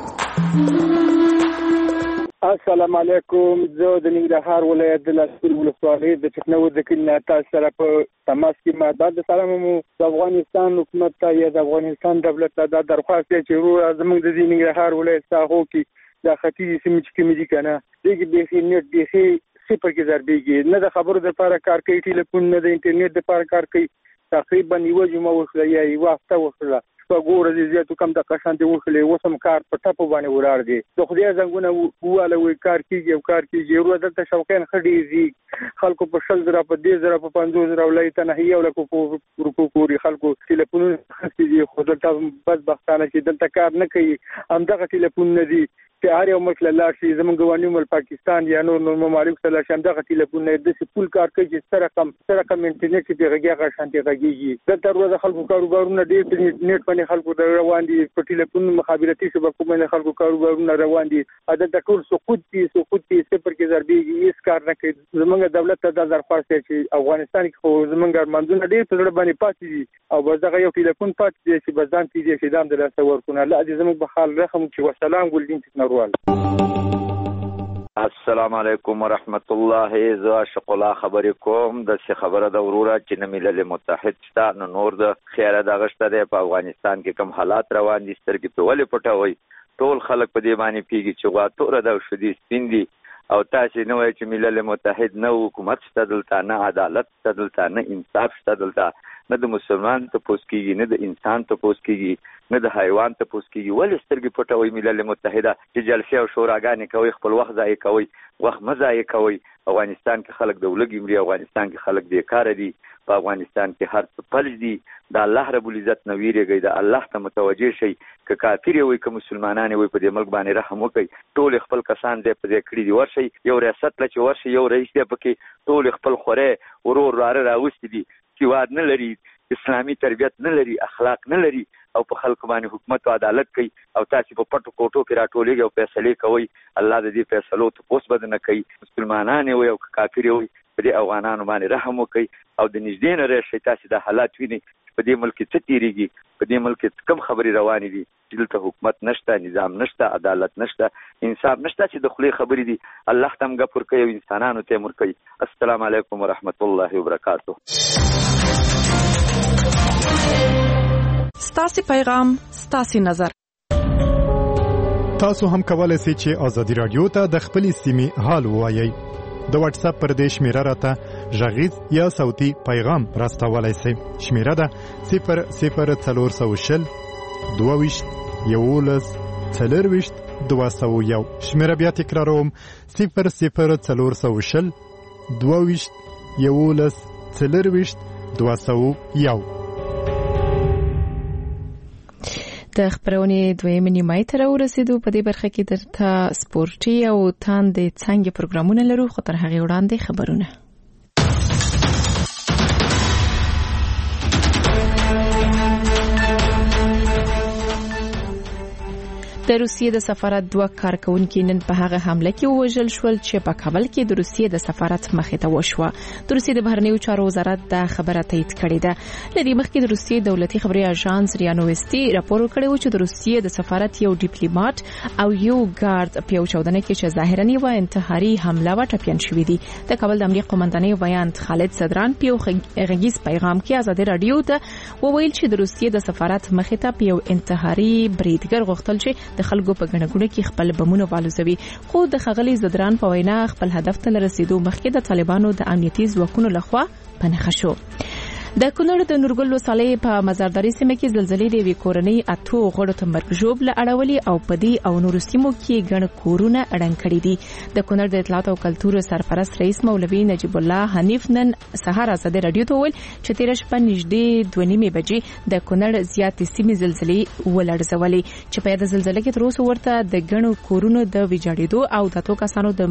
S20: السلام علیکم. زه د ننګرهار ولایت د لاسپور ولسوالۍ د ټکنو د کلي تاسو سره په تماس کې ما بعد سلام مو د افغانستان حکومت ته یا د افغانستان دولت ته دا درخواست دی چې زموږ د ننګرهار ولایت ساحو کې د ختیځ سیمې چې کومې دي کنه دغه به نیټ دغه صفر کې ضربېږي، نه د خبرو لپاره کار کوي، ټلیفون نه د انټرنیټ لپاره کار کوي. تقریبا یو جمعه وشله یا یو هفته وشله په ګوره دې زیاتو کم د قشان دی وشلې وسم کار په ټاپو باندې ولاړ دي. د خدای زنګونه واله وي کار کیږي او کار کیږي. ورو دلته شوقین خډيږي خلکو په 10,000 په 10,000 په 50,000 ولایت نه یو لکه په روپو پوري خلکو ټلیفونونه خسي خو دلته بس بختانه چې دلته کار نه کوي. همدغه ټلیفون نه دي چې هر یو ملک لاله شي زمونږ ګوانیو مل پاکستان یا نور ممالک سره شامدغه ټلیفون نه د سپول کار کوي چې سره کم انټرنیټ کې پیغاږي شانتي غږیږي. دلته ورو خلکو کاروبارونه ډېر انټرنیټ باندې خلکو د روان دي، په ټلیفون مخابراتي شبکو باندې خلکو کاروبارونه روان دي. عادت ټول سقوط دي صفر کې ضربېږي، هیڅ کار نه کوي. زمونږ دولت ته د درخواست چې افغانستان کې خو زمونږ منځونه ډېر په لړ باندې پاتې دي او بزغه یو ټلیفون پاتې دي چې بزان کې دي چې دام د لاسه ورکونه لا دې زموږ په حال رحم چې والسلام ګلدین تنروال.
S21: السلام علیکم ورحمت الله. زه عاشق الله خبرې کوم. د څه خبره د وروره چې نه ملل متحد شته نو نور د خیره د غشته دی. په افغانستان کې کوم حالات روان دي سترګې په ولې پټوي. ټول خلک په دې باندې پیږي چې غوا توره د شدي سپین دي او تاسو نه وایي چې ملل متحد نه حکومت شته دلته، نه عدالت شته دلته، نه انصاف شته دلته، نه د مسلمان ته پوس کیږي، نه د انسان ته پوس کیږي، نه د حیوان ته پوس کیږي. ولې سترګې پټوي ملل متحده چې جلسې او شوراګانې کوي، خپل وخت ضایع کوي، وخت مه ضایع کوي. افغانستان کې خلک د ولږې مري، افغانستان کې خلک بیکاره دي، په افغانستان کې هر څه فلج دي. د الله رب العزت نه ویریږئ، د الله ته متوجه شئ. که کافر وي که مسلمانان وي په دې ملک باندې رحم وکړئ. ټول خپل کسان دې په دې کړي دي، ورشئ یو ریاست له چې ورشئ یو رئیس دی پکې ټول خپل خورې ورور راره راوستي دي، سواد نه لري، اسلامي تربیت نه لري، اخلاق نه لري او په خلکو باندې حکومت او عدالت کوي او تاسو په پټو کوټو کې راټولېږئ او فیصلې کوي. الله د دې فیصلو ته پوس بد نه کوي. مسلمانان وي او کافر وي په دې افغانانو باندې رحم وکړي او د نږدې نه راشئ. تاسو د حالات وینئ په دې ملک څه تیریږي، په دې ملک کم خبرې روانې دي. دلته حکومت نشته، نظام نشته، عدالت نشته، انصاف نشته چې د خولې خبرې دي الله ته هم غفور کوي او انسانانو ته مر کوي. السلام علیکم ورحمت الله وبرکاته.
S2: ستاسو پیغام، ستاسو نظر.
S22: تاسو هم کولای شئ چې ازادي رادیو ته د خپلې سیمې حال ووایئ. د واتس اپ پر دې شمیره راته غږیز یا صوتي پیغام راستولای شئ. شمیره ده 00420 22 11 40 201. شمیره بیا تکراروم 00420 22 11 40 201.
S1: د خبرونې دویمه نیمه ته ورسېدو. په دې برخه کې درته سپورتي او تاندې څنګه پروګرامونه لرو، خو تر هغې وړاندې خبرونه. د روسیې د سفارت 2 کارکونکي نن په هغه حمله کې ووژل شول چې په کابل کې د روسیې د سفارت مخې ته وشوه. د روسیې د بهرنیو چارو وزارت دا خبره تایید کړې ده. لدې مخکې د روسیې دولتي خبري اژانس ریا نووستي راپور کړی و چې د روسیې د سفارت یو ډیپلوماټ او یو ګارد په یو چاودنه کې چې ظاهرا یو انتحاري حمله و ټپيان شوې دي. د کابل د امنیت قومندانۍ ویاند خالد صدران په یو غږیز پیغام کې آزادي رادیو ته وویل چې د روسیې د سفارت مخې ته په یو انتحاري بریدګر غوښتل چې د خلکو په ګڼګوڼه کې خپل بمونه والوزوي، خو د ښاغلي زدران په وینا خپل هدف ته رسیدو مخکې د طالبانو د امنیتي ځواکونو لخوا په نښه شو. د کونړ د نورګل ولسوالۍ په مزارداري سیمه کې زلزلې د وی کورنۍ 8 غړو ته مرګ ژوبله اړولې او په دې او نور سیمو کې ګڼ کورونه اړنګ کړي دي. د کونړ د اطلاعات او کلتور سرپرست رئیس مولوي نجیب الله حنیف نن سهار آزادي رادیو ته ویل چې 13 شپه نږدې 2:30 بجې د کونړ زیاتې سیمې زلزلې ولړزولې چې په یاد زلزلې کې تر اوسه ورته د ګڼو کورونو د ویجاړېدو او د اتو کسانو د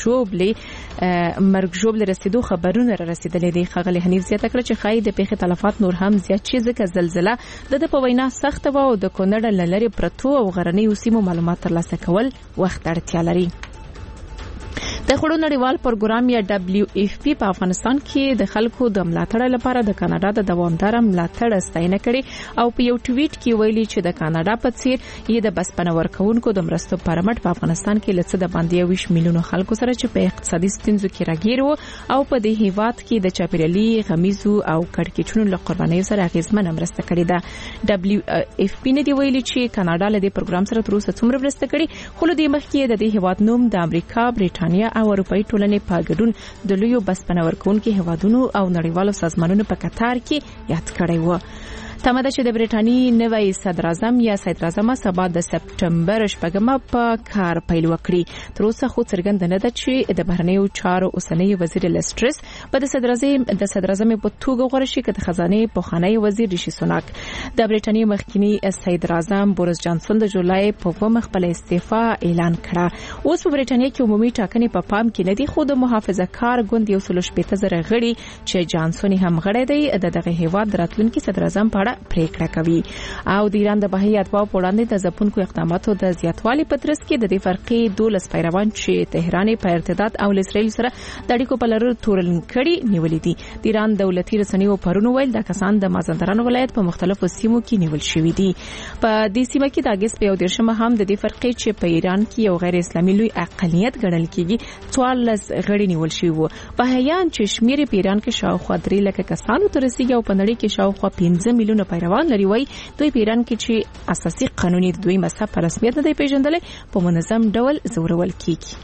S1: مرګ ژوبله رسیدو خبرونه را رسیدلې دي. ښاغلي حنیف زیاته کړه چې خای د پیښې تلفات نور هم زیات شي ځکه زلزله د په وینا سخت و او د کونړ لری پرتو او غرنیو سیمو معلومات ترلاسه کول وخت اړتیا لري. د خړو نړیوال پروګرام یا WFP په افغانستان کې د خلکو د ملاتړ لپاره د کاناډا د دوامدار ملاتړ ستاینه کړې او په یو ټویټ کې ویلي چې د کاناډا په څیر یې د بسپنه ورکوونکو د مرستو پرمټ په افغانستان کې لڅ د باندې 20 میلیون خلکو سره چې په اقتصادي ستونزو کې راګیر وو او په دې هیواد کې د چاپیریالي غمیزو او کړکېچونو له قربانیو سره اغیزمنه مرسته کړې ده. WFP نه دی ویلي چې کاناډا له دې پروګرام سره تر اوسه څومره مرسته کړې، خو له دې مخکې د دې هیواد نوم د امریکا، برېټانیا او اروپאי ټولنې په ګډون د لویو بسپنه ورکوونکو هیوادونو او نړیوالو سازمانونو په کتار کې یاد کړی و. تمه ده چې د برېټانیې نوی صدر اعظم یا صدر اعظم سبا د سپټمبر 8 په کار پیل وکړي. تر اوسه خو څرګند نه ده چې د بهرنیو چارو اوسنی وزیر لسټرس په د صدر اعظم په توګه غوړه شي که د خزانه پوخانی وزیر ریشي سوناک. د برېټانیې مخکنی صدر اعظم بوریس جانسون د جولای په ومه خپل استعفا اعلان کړه. اوس په برېټانیې کې عمومي ټاکنې په پام کې نه دي، خو د محافظه کار ګوند 180,000 غړي چې جانسون هم غړی دی دغه هیواد راتلونکي صدر اعظم په پریکړه کوي. او د ایران د بهي اتباع په وړاندې د ځپونکو اقداماتو د زیاتوالي په ترڅ کې د دې فرقې 12 پیروان چې تهران په ارتداد او اسرائیل سره د اړیکو په لور تورن کړي نیولې دي. د ایران دولتي رسنیو پرونو ویل د کسان د مازندران ولایت په مختلفو سیمو کې نیول شوي دي. په دې سیمه کې د اگست په 13 هم د دې فرقې چې په ایران کې یو غیر اسلامي لوی اقلیت ګڼل کیږي 14 غړي نیول شوي وو. بهایان چې شمیر په ایران کې شاوخوا 3 لک کسانو ته رسیدي او په نړۍ کې شاوخوا 15 میلیون پیروان لري. وای دوی په ایران کې چې اساسي قانوني دوی مذهب په رسمیت نه دی پیژندل په منظم ډول زورول کیږي.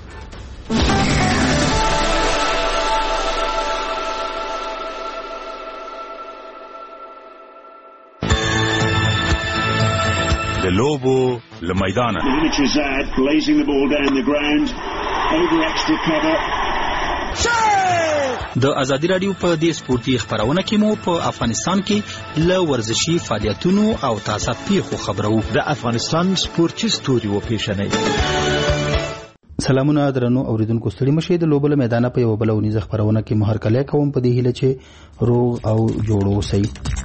S23: د لوبو لمیدانه
S14: د ازادي رادیو په دې سپورتي خبرونه کې مو په افغانستان کې له ورزشي فعالیتونو او تازه پیښو خبرو.
S23: د افغانستان سپورتي ستوري و پیښنې.
S24: سلامونه درنو اوریدونکو، ستړي مشه د لوبو میدان په یو بل ونیزه خبرونه کې مهر کله کوم په دې هیله چې روغ او جوړ اوسئ.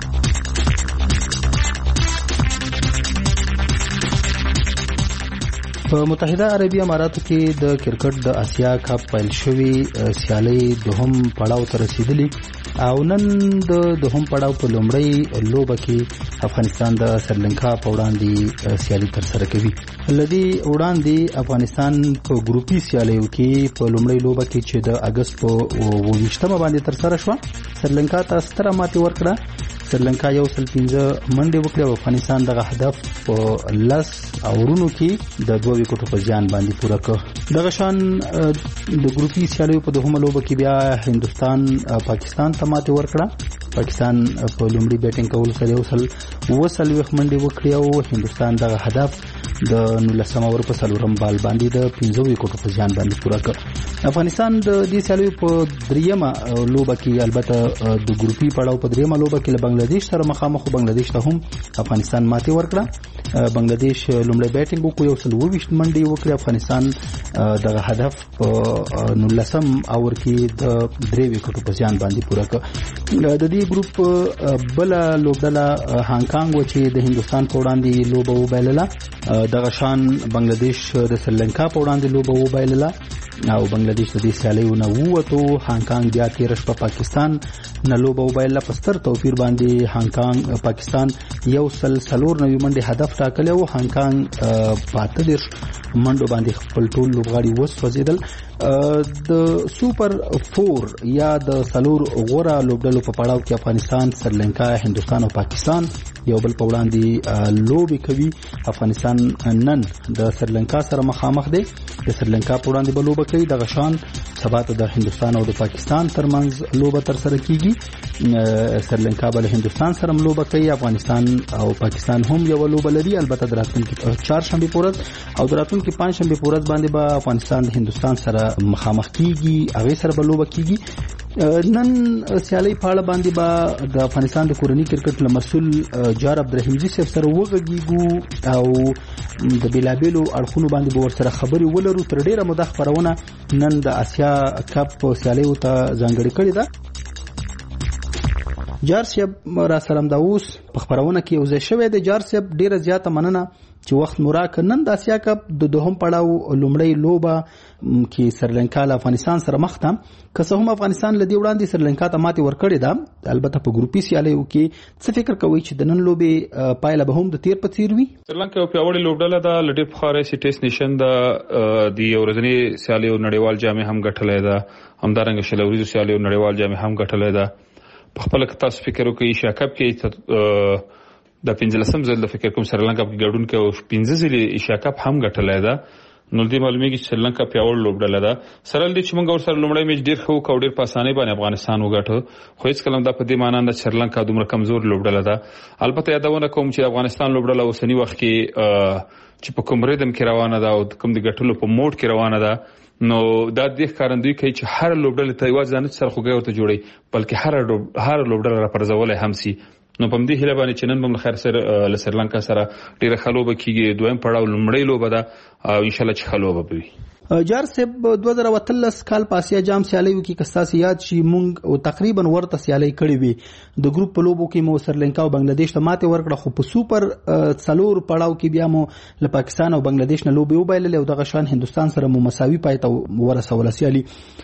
S24: په متحده عربي اماراتو کې د کرکټ د آسیا کپ پیل شوی سیالي دوهم پړاو ته رسیدلی او نن د دوهم پړاو په لومړی لوبه کې افغانستان د سریلانکا په وړاندې سیالي ترسره کوي. لدی وړاندې افغانستان په ګروپي سیالیو کې په لومړی لوبه کې چې د اگست په 28مه باندې ترسره شو سریلانکا ته ستره ماتې ورکړه. سریلانکا 115 منډې وکړې او افغانستان دغه هدف په 10 اورونو کې د 2 وکټو په ځان باندې پوره کړ. دغه شان د ګروپي سیالیو په دوهمه لوبه کې بیا هندستان پاکستان ته ماتې ورکړه. پاکستان په لومړي بیټینګ کول سره وسل منډې وکړې او هندستان دغه هدف د 19 اور په سلورم بال باندې د 15 وکټو په ځان باندې پوره کړ. افغانستان د دې سیالیو په دریمه لوبه کې البته د ګروپي پړاو په دریمه لوبه کې بنگلاديش سره مخامخ بنگلاديش ته هم افغانستان ماتې ورکړه. بنگلاديش لومړی بیټینګ وکړ یو 120 منډې وکړې. افغانستان دغه هدف په 19 اور کې د 3 وکټو په ځان باندې پوره کړ. د دې ګروپ بل لوبډله هانګ کانګ و چې د هندستان په وړاندې لوبه وبایلله. دغه شان بنگلاديش د سریلانکا په وړاندې لوبه وبایلله او بنگلاديش د دې سیالیو نه ووتو. هانګ کانګ بیا 13 په پاکستان نه لوبه وبایلله. په ستر توپیر باندې هانګ کانګ پاکستان 194 منډې هدف ټاکلی او هانګ کانګ په 38 منډو باندې خپل ټول لوبغاړي وسوځېدل. د سوپر 4 یا د سلور غوره لوبډلو په پړاو کې افغانستان، سریلانکا، هندستان او پاکستان یو بل په وړاندې لوبې کوي. افغانستان نن د سریلانکا سره مخامخ دی. د سریلانکا په وړاندې به لوبه کوي. دغه شان سبا ته د هندستان او د پاکستان ترمنځ لوبه ترسره کیږي. سریلانکا به له هندستان سره لوبه کوي. افغانستان او پاکستان هم یو لوبه لري. البته د راتلونکي چهارشنبه په ورځ او د راتلونکي پنځشنبه په ورځ باندې به افغانستان د هندستان سره مخامخ کیږي. هغه سره به لوبه کیږي. نن سیالي په اړه باندې به د افغانستان د کورنۍ کرکټ مسؤل جار عبدالرحیمزي صاحب سره وغږیږو او د بیلابیلو اړخونو باندې به ورسره خبرې ولرو. تر ډیره موده خبرونه نن د آسیا کپ سیالیو ته ځانګړې کړې ده. جار صاحب را سلام دا اوس په خبرونه کې یو ځای شوی دی. جار صاحب ډیره زیاته مننه چې وخت مو راکړ. نن د آسیا کپ د دوهم پړاو لومړی لوبه کې سریلانکا له افغانستان سره مخ ده. که څه هم افغانستان له دې وړاندې سریلانکا ته ماتې ورکړې ده، البته په ګروپي سیالیو کې څه فکر کوئ چې د نن لوبې پایله به هم د تیر په څیر وي؟
S5: سریلانکا یو پیاوړې لوبډله ده. له ډېر پخوا راهیسې ټیسټ نیشن د یو ورځني سیالیو نړیوال جام هم ګټلی ده. همدارنګه شل ورځو سیالیو نړیوال جام هم ګټلی ده. په خپل کې تاسو فکر وکړئ ایشیا کپ کې د 15 ځل د فکر کوم سریلانکا کې ګډون کې او 15 ځلې ایشیا کپ هم ګټلی ده. نو دې معلومیږي چې سریلانکا پیاوړ لوبډله ده. سره دې چې موږ ورسره لومړی میچ ډیر ښه وکړو، ډیر په اسانۍ باندې افغانستان وګټو، خو هیڅ کله دا په دې معنی نه چې سریلانکا دومره کمزور لوبډله ده. البته یادونه کوم چې افغانستان لوبډله اوسنی وخت کې چې په کوم ریدم کې روانه ده او کوم د ګټلو په موډ کې روانه ده، نو دا د ښکارندوی کوي چې هر لوبډله ته یوازې ځان سره خوګي ورته جوړي، بلکې هر لوبډله را پرځولای هم سي. نو په دې هیله باندې چې نن به خیر سره له سریلانکا سره ډیره خلوبه کیږي. دویم پړاو لومړی لوبه ده او ان شاء الله چې خلوبه به وي.
S24: جار صاحب 2013 کال په آسیا جام سیالیو کې کستاسي یاد شي مونږ تقریبا ورته سیالي کړې وي. د ګروپ په لوبو کې مو سریلانکا او بنگلاديش ته ماتې ورکړه، خو په سوپر څلور پړاو کې بیا مو له پاکستان او بنگلاديش نه لوبي وبایللې او دغه شان هندستان سره مو مساوي پای ته ورسول سیالي.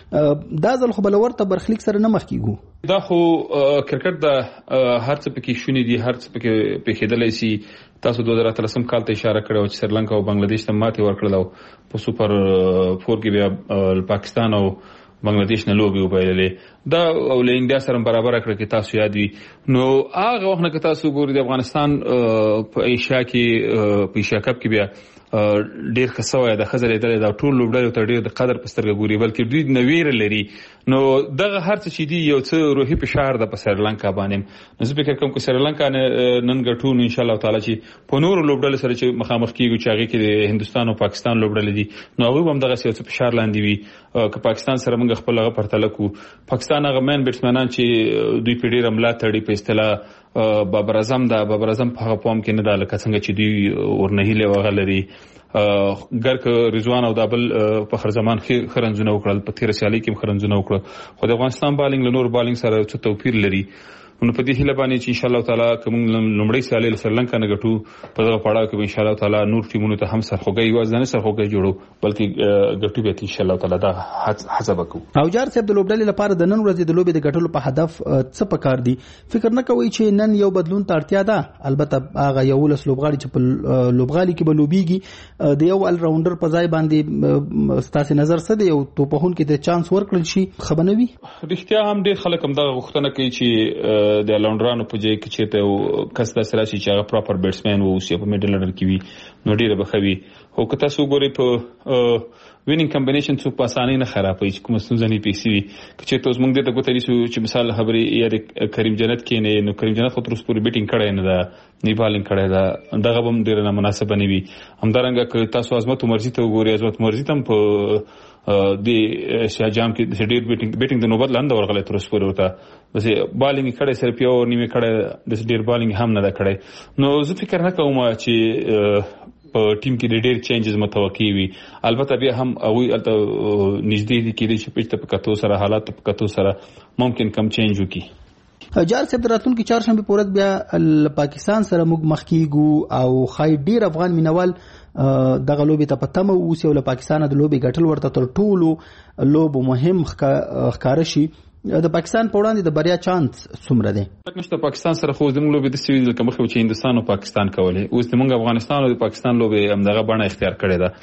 S24: دا ځل خو بل ورته برخلیک سره نه مخ کیږو.
S5: دا خو کرکټ د هر څه پکې شونې دي، هر څه پکې پېښېدلی سي. تاسو 2013 کال ته اشاره کړې چې سریلانکا او بنگلاديش ته ماتې ورکړل او په سوپر 4 کې بیا پاکستان او بنگلاديش نه لوبي وبایللې. دا او له انډیا سره برابر کړ کې تاسو یاد وي. نو هغه وخت نه که تاسو ګورئ د افغانستان په ایشیا کې په ایشیا کپ کې بیا ډیر خسوي د خزر لیدل دا ټول لوبډلو ته ډیر د قدر پسترګه ګوري، بلکې دوی نویر لري. نو دغه هر څه چې دی یو څه روحي فشار د سریلانکا باندې. نو زه فکر کوم چې سریلانکا نن ګټو ان شاء الله تعالی چې په نور لوبډل سره چې مخامخ کیږي چې هغه کې د هندستان او پاکستان لوبډل دي، نو هغه هم دغه څه فشار لاندې وي. که پاکستان سره موږ خپل هغه پرتله کو، پاکستان هغه مین بیټسمنان چې دوی په ډیر عمله تړي په اصطلاح بابر اعظم په هغه پام کې نه ده لکه څنګه چې دوی ورنهیله وغلري ګرک رضوان او دابل په خر زمان خرنځونه وکړل، په تیر سیالي کې خرنځونه وکړل، خو د افغانستان بالینګ له نور بالینګ سره څه توپیر لري. نو په دې هیله باندې چې ان شاء الله تعالی کوم لومړی سیالي سریلانکا نه ګټو په دغه پړاو کې ان شاء الله تعالی نور ټیمونو ته هم سرخوږی وازنه سرخوږی جوړو بلکې ګټو به ان شاء الله تعالی دا حساب وکړو.
S24: او جار صاحب د لوبډلې لپاره د نن ورځې د لوبې د ګټلو په هدف څه پکار دي؟ فکر نه کوي چې نن یو بدلون ته اړتیا ده؟ البته هغه یو لس لوبغاړي چې په لوبغالي کې به لوبيږي د یو ال راونډر په ځای باندې ستاسو نظر څه دی؟ یو توپهون کې د چانس ورکړل شي خبرنوي؟
S5: رښتیا هم ډېر خلک هم دا غوښتنه کوي چې د راونډرانو په ځای کې چې ته کس د سراسي چې هغه پراپر بیټسمن وو چې په میډل لرل کې وي نو ډېر به خوي. خو که تاسو ګورئ په وینینګ کمبینیشن څو په اسانۍ نه خرابوي چې کوم ستونزه نه پیښ شي چې تاسو موږ دې ته کوتري چې مثال خبرې یا کریم جنت کې نه نو کریم جنت خو تر اوسه پورې بیټینګ کړی نه دا نه بالینګ کړی دا دغه هم ډېر نه مناسب نه وي. همدارنګه که تاسو عظمت مرزي ته وګورئ عظمت مرزي تم په د شاجام کې د ډېر بیټینګ د نوبت لاندې ورغلی تر اوسه پورې ورته بس بالینګ کړی صرف یو نیمه کړی د ډېر بالینګ هم نه دا کړی. نو زه فکر نه کوم چې په ټیم کې ډېر چینجز متوقع وي. البته بیا هم هغوی نږدې دي کېدای چې پچ ته په کتو سره حالات په کتو سره ممکن کم چینج وکړي.
S24: جار صاحب راتلونکي چهارشنبه پورې بیا پاکستان سره موږ مخ کیږو او خای ډیر افغان مینوال دغه لوبي ته پتمه اوسي او له پاکستان د لوبي ګټل ورته تر ټولو لوب مهم ښکار شي. د پاکستان په وړاندې د بریا چانس څومره دی؟
S5: نشته پاکستان سره خو زموږ لوبي د سوي د کومه چې هندستان او پاکستان کولې اوس د موږ افغانستان او د پاکستان لوبي هم دغه بڼه اختیار کړې ده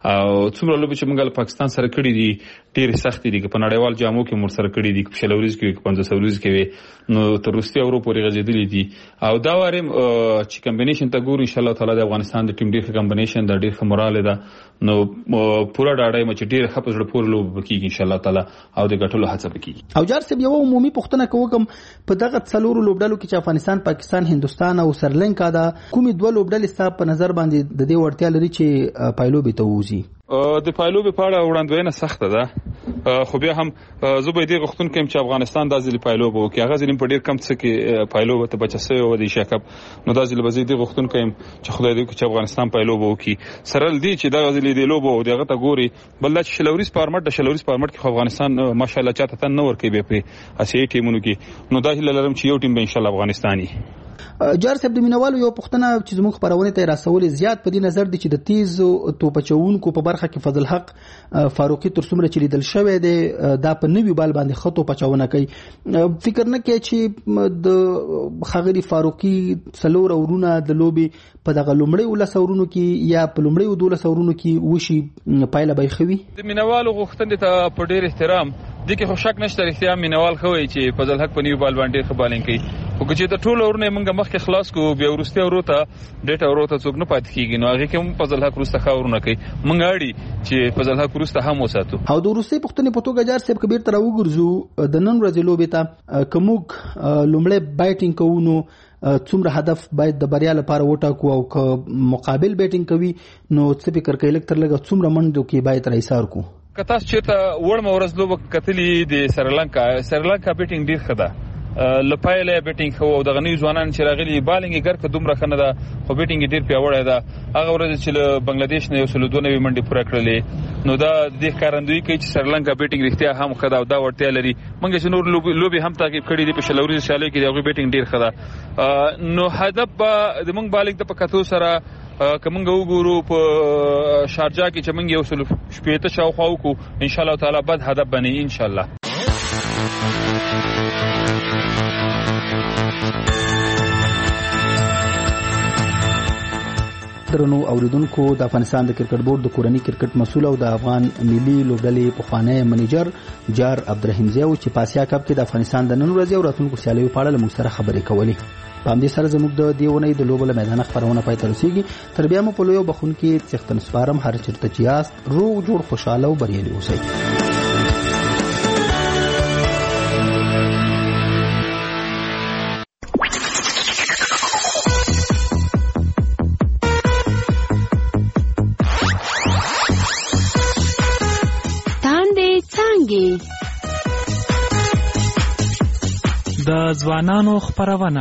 S5: او څومره لوبي چې موږ له پاکستان سره کړې دي ډېر سخت دي په نړیوال جامو کې موږ سره کړې دي په شلوريز کې 15 ورځې کې نو تر روسي او پورې غځېدلې دي او دا وارم چې کمبینیشن ته ګورو ان شاء الله تعالی د افغانستان د ټیم ډېر کمبینیشن د ډېر مورال ده نو پورا ډاډه مچ ډېر خپل جوړ پور لوب وکړي ان شاء الله تعالی او د ګټلو هڅه وکړي.
S24: او جار صاحب یو عمومي پوښتنه کوم په دغه څلورو لوبډلو کې چې افغانستان پاکستان هندستان او سریلانکا دا کومې دوه لوبډلې ستاسو په نظر باندې د دې وړتیا لري چې پایلوبي ته ووځي؟
S5: د پایلوبي په اړه وړاندوینه سخته ده خو بیا هم زه به دې غوښتون کوم چې افغانستان د ځلې پایلوبو کې هغه ځلې په ډېر کم څه کې پایلوبه ته بچسوي و د ایشیا کپ نو د ځلې به دې غوښتون کوم چې خدای دې چې افغانستان پایلوبو کې سره دې چې د ځلې دې لوبو او دغه ته ګوري بل چې شلوريز فارمټ کې افغانستان ماشاءالله چاته تن نه ور کوي به په اسیا ټیمونو کې نو دا هیله لرم چې یو ټیم به ان شاء الله افغانستاني.
S24: جار صاحب د مینوالو یو پوښتنه چې زموږ خبرونه ته راسول زیات په دې نظر دي چې د تیز توپچونکو په برخه کې فضل حق فاروقي تر څومره چې لیدل شوی دی دا په نوی بال باندې خطو پچونه کوي. فکر نه کوي چې د خغری فاروقي څلور اورونه د لوبي په دغه لومړی ولس اورونو کې یا په لومړی ودولس اورونو کې وشي پایله به خوي؟ د
S5: مینوالو غوښتنې ته په ډېر احترام دغه خو شک نشته رښتیا مینوال خوي چې فضل حق په نیو بال باندې خبالین کوي او چې د ټولو اورونه موږ مخکې خلاص کو بیا ورسته وروته ډیټا وروته څوک نه پات کیږي نو هغه کوم فضل حق ورسته خاورونه کوي موږ اړي چې فضل حق ورسته هم وساتو. او
S24: د روسي پښتنې په توګه جار صاحب کبیر تر وګرځو د نن ورځې لوبې ته کومک لومړی بیټینګ کوونو څومره هدف باید د بریا لپاره وټاکو او که مقابل بیټینګ کوي نو څه فکر کوي لکه تر لږه څومره منډو کې باید رایسار کو؟
S5: که تاسو چېرته وړمه ورځ لوبه کتلې د سریلانکا بیټینګ ډېر ښه ده لپایله بیټینګ خو دغه نوی ځوانان چې راغلي بالینګ ګرکه دومره خنه ده خو بیټینګ ډیر پیاوړی ده هغه ورځ چې بنگلاديش نه یو سلو 92 منډي پوره کړلې نو دا د ښکارندوی کوي چې سریلانکا بیټینګ رښتیا هم خدا او دا ورته لري موږ چې نور لوبي هم تعقیب کړی دي په شلوري سیالي کې دغه بیټینګ ډیر خدا نو هدف د موږ بالینګ د پکاتو سره کومنګ وګورو په شارجا کې چې موږ یو سلو شپېته شاوخوا وکړو ان شاء الله تعالی بعد هدف بني ان شاء الله.
S24: درنو اوریدونکو د افغانستان د کرکټ بورډ د کورنۍ کرکټ مسؤل او د افغان ملي لوبډلې پخوانی منیجر جار عبدالرحیم زیو چې په اسیا کپ کې د افغانستان د نن ورځې او راتلونکو سیالیو په اړه موږ سره خبرې کولې. په همدې سره زموږ د دیونې د لوبو له میدان خبرونه پای ته رسیږي. تر بیا مو په لویو بخون کې څښتن سپارم هر چیرته چې یاست روغ جوړ خوشاله او بریالي اوسئ.
S3: د ځوانانو خبرونه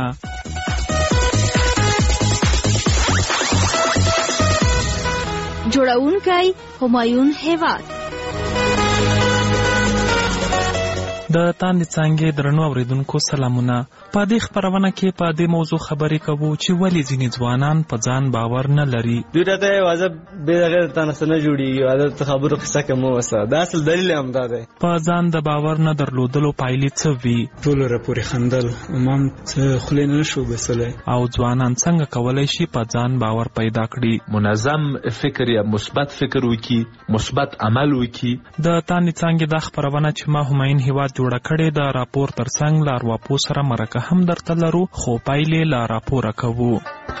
S6: جوړونکی همایون هیواد
S3: د تاندې څانګې درنو اوریدونکو سلامونه. په دې خبرونه کې په دې موضوع خبرې کوو چې ولې ځینې ځوانان په ځان باور نه لري.
S6: دوی راته واځه به دغه تاسو نه جوړیږي عادت خبرو قصه کوم وسه. دا اصل دلیل هم دا دی.
S3: په ځان د باور نه درلودلو پایلې څه وي؟
S7: ټول راپورې خندل امام څه خلین نه شو بسله.
S3: او ځوانان څنګه کولای شي په ځان باور پیدا کړي؟
S8: منظم فکر یا مثبت فکر وکي، مثبت عمل وکي.
S3: د تاندې څانګې د خبرونه چې ما هماین هیواد جوړه کړې د راپور ترڅنګ لا ارواپو سره مرکه هم درته لرو، خو پایلې لا راپوره کوو.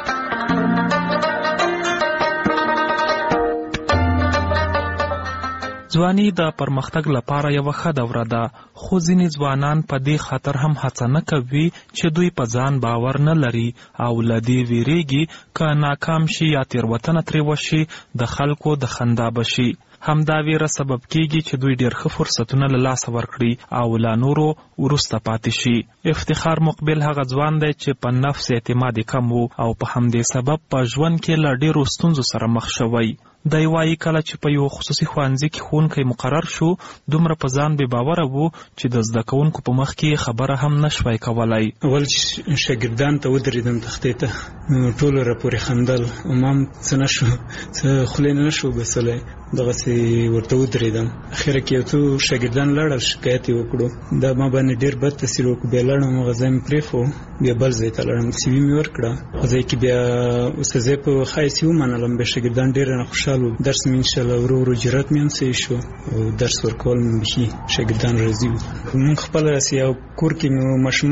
S3: ځواني د پرمختګ لپاره یو ښه دوره ده، خو ځینې ځوانان په دې خاطر هم هڅه نه کوي چې دوی په ځان باور نه لري او له دې ویریږي که ناکام شي یا تېروتنه ترې وشي د خلکو د خندا بشي. همدا ویره سبب کیږي چې دوی ډېر ښه فرصتونه له لاسه ورکړي او لا نورو وروسته پاتې شي. افتخار مقبل هغه ځوان دی چې په نفس اعتماد کم وو او په همدې سبب په ژوند کې له ډېرو ستونزو سره مخ شوی. دی وایي کله چې په یو خصوصي ښوونځي کې ښوونکی مقرر شو دومره په ځان بې باوره وو چې د زده کوونکو په مخ کې خبره هم نشوی کولی.
S7: اول چې شاګردان ته ودرېدم تختې ته ټولو راپورې خندل امام څه نشو څه خولې نه شو بسلی. دغسې ورته ودرېدم. اخره کې یو څو شاګردان لاړل شکایت یې وکړو. دا ما باندې ډېر بد تاثیر وکړو. بیا لاړم هغه ځای مې پرېښو بیا بل ځای ته لاړم سی وي مې ورکړه. هغه ځای کې بیا استاذۍ په ښایست یې ومنلم. بیا شاګردان ډېر رانه خوشحال وو. درس مې انشاءالله ورو ورو جرات مې هم صحیح شو او درس ورکول مې بیخي شاګردان راضي وو. مونږ خپله راسې یو کور کې مې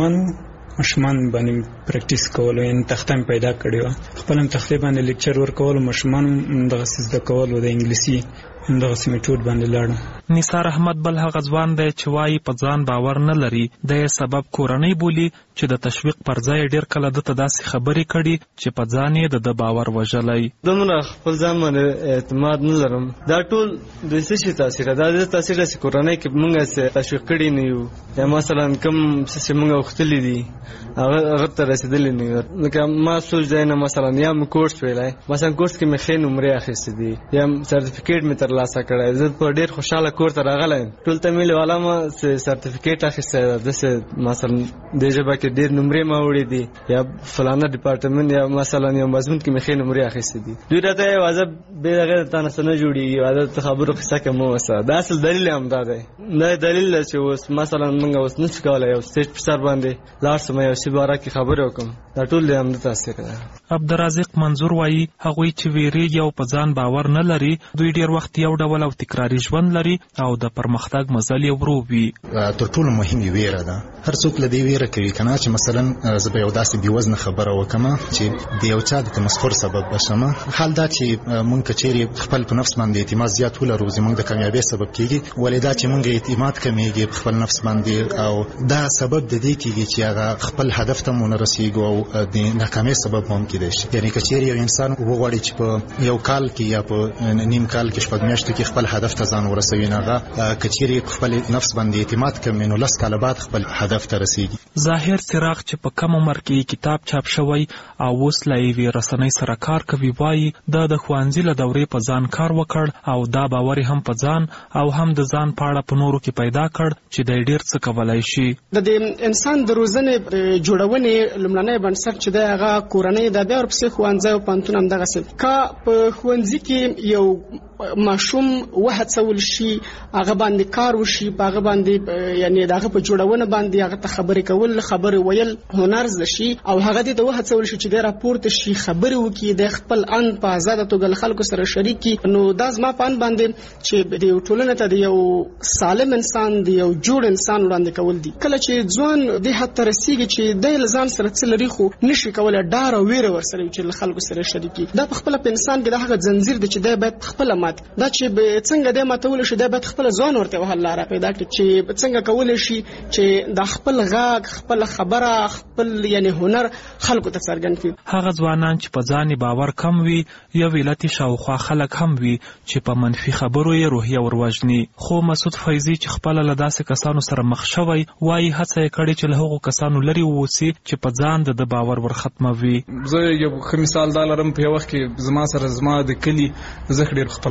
S7: ماشومان باندې پریکټیس کول، یعنې تخته مې پیدا کړې وه. خپل هم تختې باندې لیکچر ورکول، ماشومان هم دغسې زده کول د انګلیسي همدغسې میټود باندې لاړم.
S3: نثار احمد بل هغه ځوان دی چې وایي په ځان باور نه لري. د یې سبب کورنۍ بولي چې د تشویق پر ځای ډېر کله ده ته داسې خبرې کړي چې په ځان یې د باور وژلی.
S6: دومره خپل ځان باندې اعتماد نه لرم. دا ټول د څه شي تاثیر ده؟ دا تاثیر ده چې کورنۍ کې موږ تشویق کړي نه یو، یا مثلا کوم څه چې موږ غوښتلي دي هغه ته رسېدلي نه یو. لکه ما سوچ دی نه مثلا یا مې کورس ویلی، مثلا کورس کې مې ښې نمرې اخیستې دي یا سرټیفیکیټ مې ترلاسه کړی. زه په ډېر خوشحاله کور ته راغلی یم. ټول ته مې والا ما سرټیفیکیټ اخیستی ده، داسې مثلا دې ژبه کې ډېر نمرې ما وړي دي یا فلانه ډپارټمنټ یا مثلا یو مضمون کې مې ښې نمرې اخیستې دي. دوی راته یې واځه بې دغه تا نه څه نه جوړېږي، واځه خبرو قصه کې مه اوسه. دا اصل دلیل هم دا دی. دا دلیل ده چې اوس مثلا موږ اوس نشو کولی یو سټیج په سر باندې لاړ شم یو شي باره کې خبرې وکړم. دا ټول د همده تاثیر ده.
S3: عبدالرازق منظور وایي هغوی چې ویریږي او په ځان باور نه لري دوی ډېر وخت یو ډول او تکراري ژوند لري او د پرمختګ مزل یې ورو وي.
S11: تر ټولو مهمه ویره ده. هر څوک له دې ویره کوي کنه چې مثلا زه به یو داسې بېوزنه خبره وکړم چې د یو چا د تمسخر سبب بشم. حال دا چې مونږ کچېرې خپل په نفس باندې اعتماد زیات ولرو زموږ د کامیابۍ سبب کیږي، ولې دا چې مونږ اعتماد کمیږي په خپل نفس باندې او دا سبب د دې کیږي چې هغه خپل هدف ته مونږ رسیږو او د ناکامۍ سبب هم کېدای شي. یعنی کچېرې یو انسان وغواړي چې په یو کال کې یا په نیم کال کې شپږ میاشتو کې خپل هدف ته ځان ورسوي، نه هغه کچېرې خپل نفس باندې اعتماد کوي نو 10 کاله بعد خپل هدف ته رسیږي.
S3: ظاهر څراغ چې په کم عمر کې کتاب چاپ شوی او اوس له یوې رسنۍ سره کار کوي وایي د ښوونځي له دورې په ځان کار وکړ او دا باور هم په ځان او هم د ځان په اړه په نورو کې پیدا کړ چې دی ډېر څه کولی شي.
S25: د انسان د روزنې جوړونې لومړنی بنسټ چې دی هغه کورنۍ ده، بیا ورپسې ښوونځی او پوهنتون همدغسې. که په ښوونځي کې یو ماشوم وهڅول شي، هغه باندې کار وشي، په هغه باندې یعنې د هغه په جوړونه باندې هغه ته خبرې کول، خبرې ویل هنر زده شي او هغه دې ته وهڅول شي چې دی راپورته شي، خبرې وکړي، د خپل ان په ازاده توګه له خلکو سره شریک کړي. نو دا زما په ان باندې چې د یو ټولنې ته د یو سالم انسان د یو جوړ انسان وړاندې کول دي. کله چې ځوان دې حد ته رسېږي چې دی له ځان سره څه لري خو نشي کولی ډار او ویره ورسره وي چې له خلکو سره شریک کړي، دا په خپله په انسان کې د هغه ځنځیر دی چې دی باید خپله مات دا چې څنګه دی ماتولی شي، دی باید خپله ځوان ورته وهل لاره پیدا کړي چې څنګه کولی شي چې د خپل غږ، خپل خبره، خپل یعنې هنر خلکو ته څرګند کړي.
S3: هغه ځوانان چې په ځان باور کم وي یو علت شاوخوا خلک هم وي چې په منفي خبرو یې روحیه وروژني. خو مسعود فیضي چې خپله له داسې کسانو سره مخ شوی وایي هڅه یې کړې چې له هغو کسانو لرې واوسي چې په ځان د باور ورختموي.
S26: زه یو ښه مثال دا لرم، په یو وخت کې زما سره زما د کلي زه ډېر خپل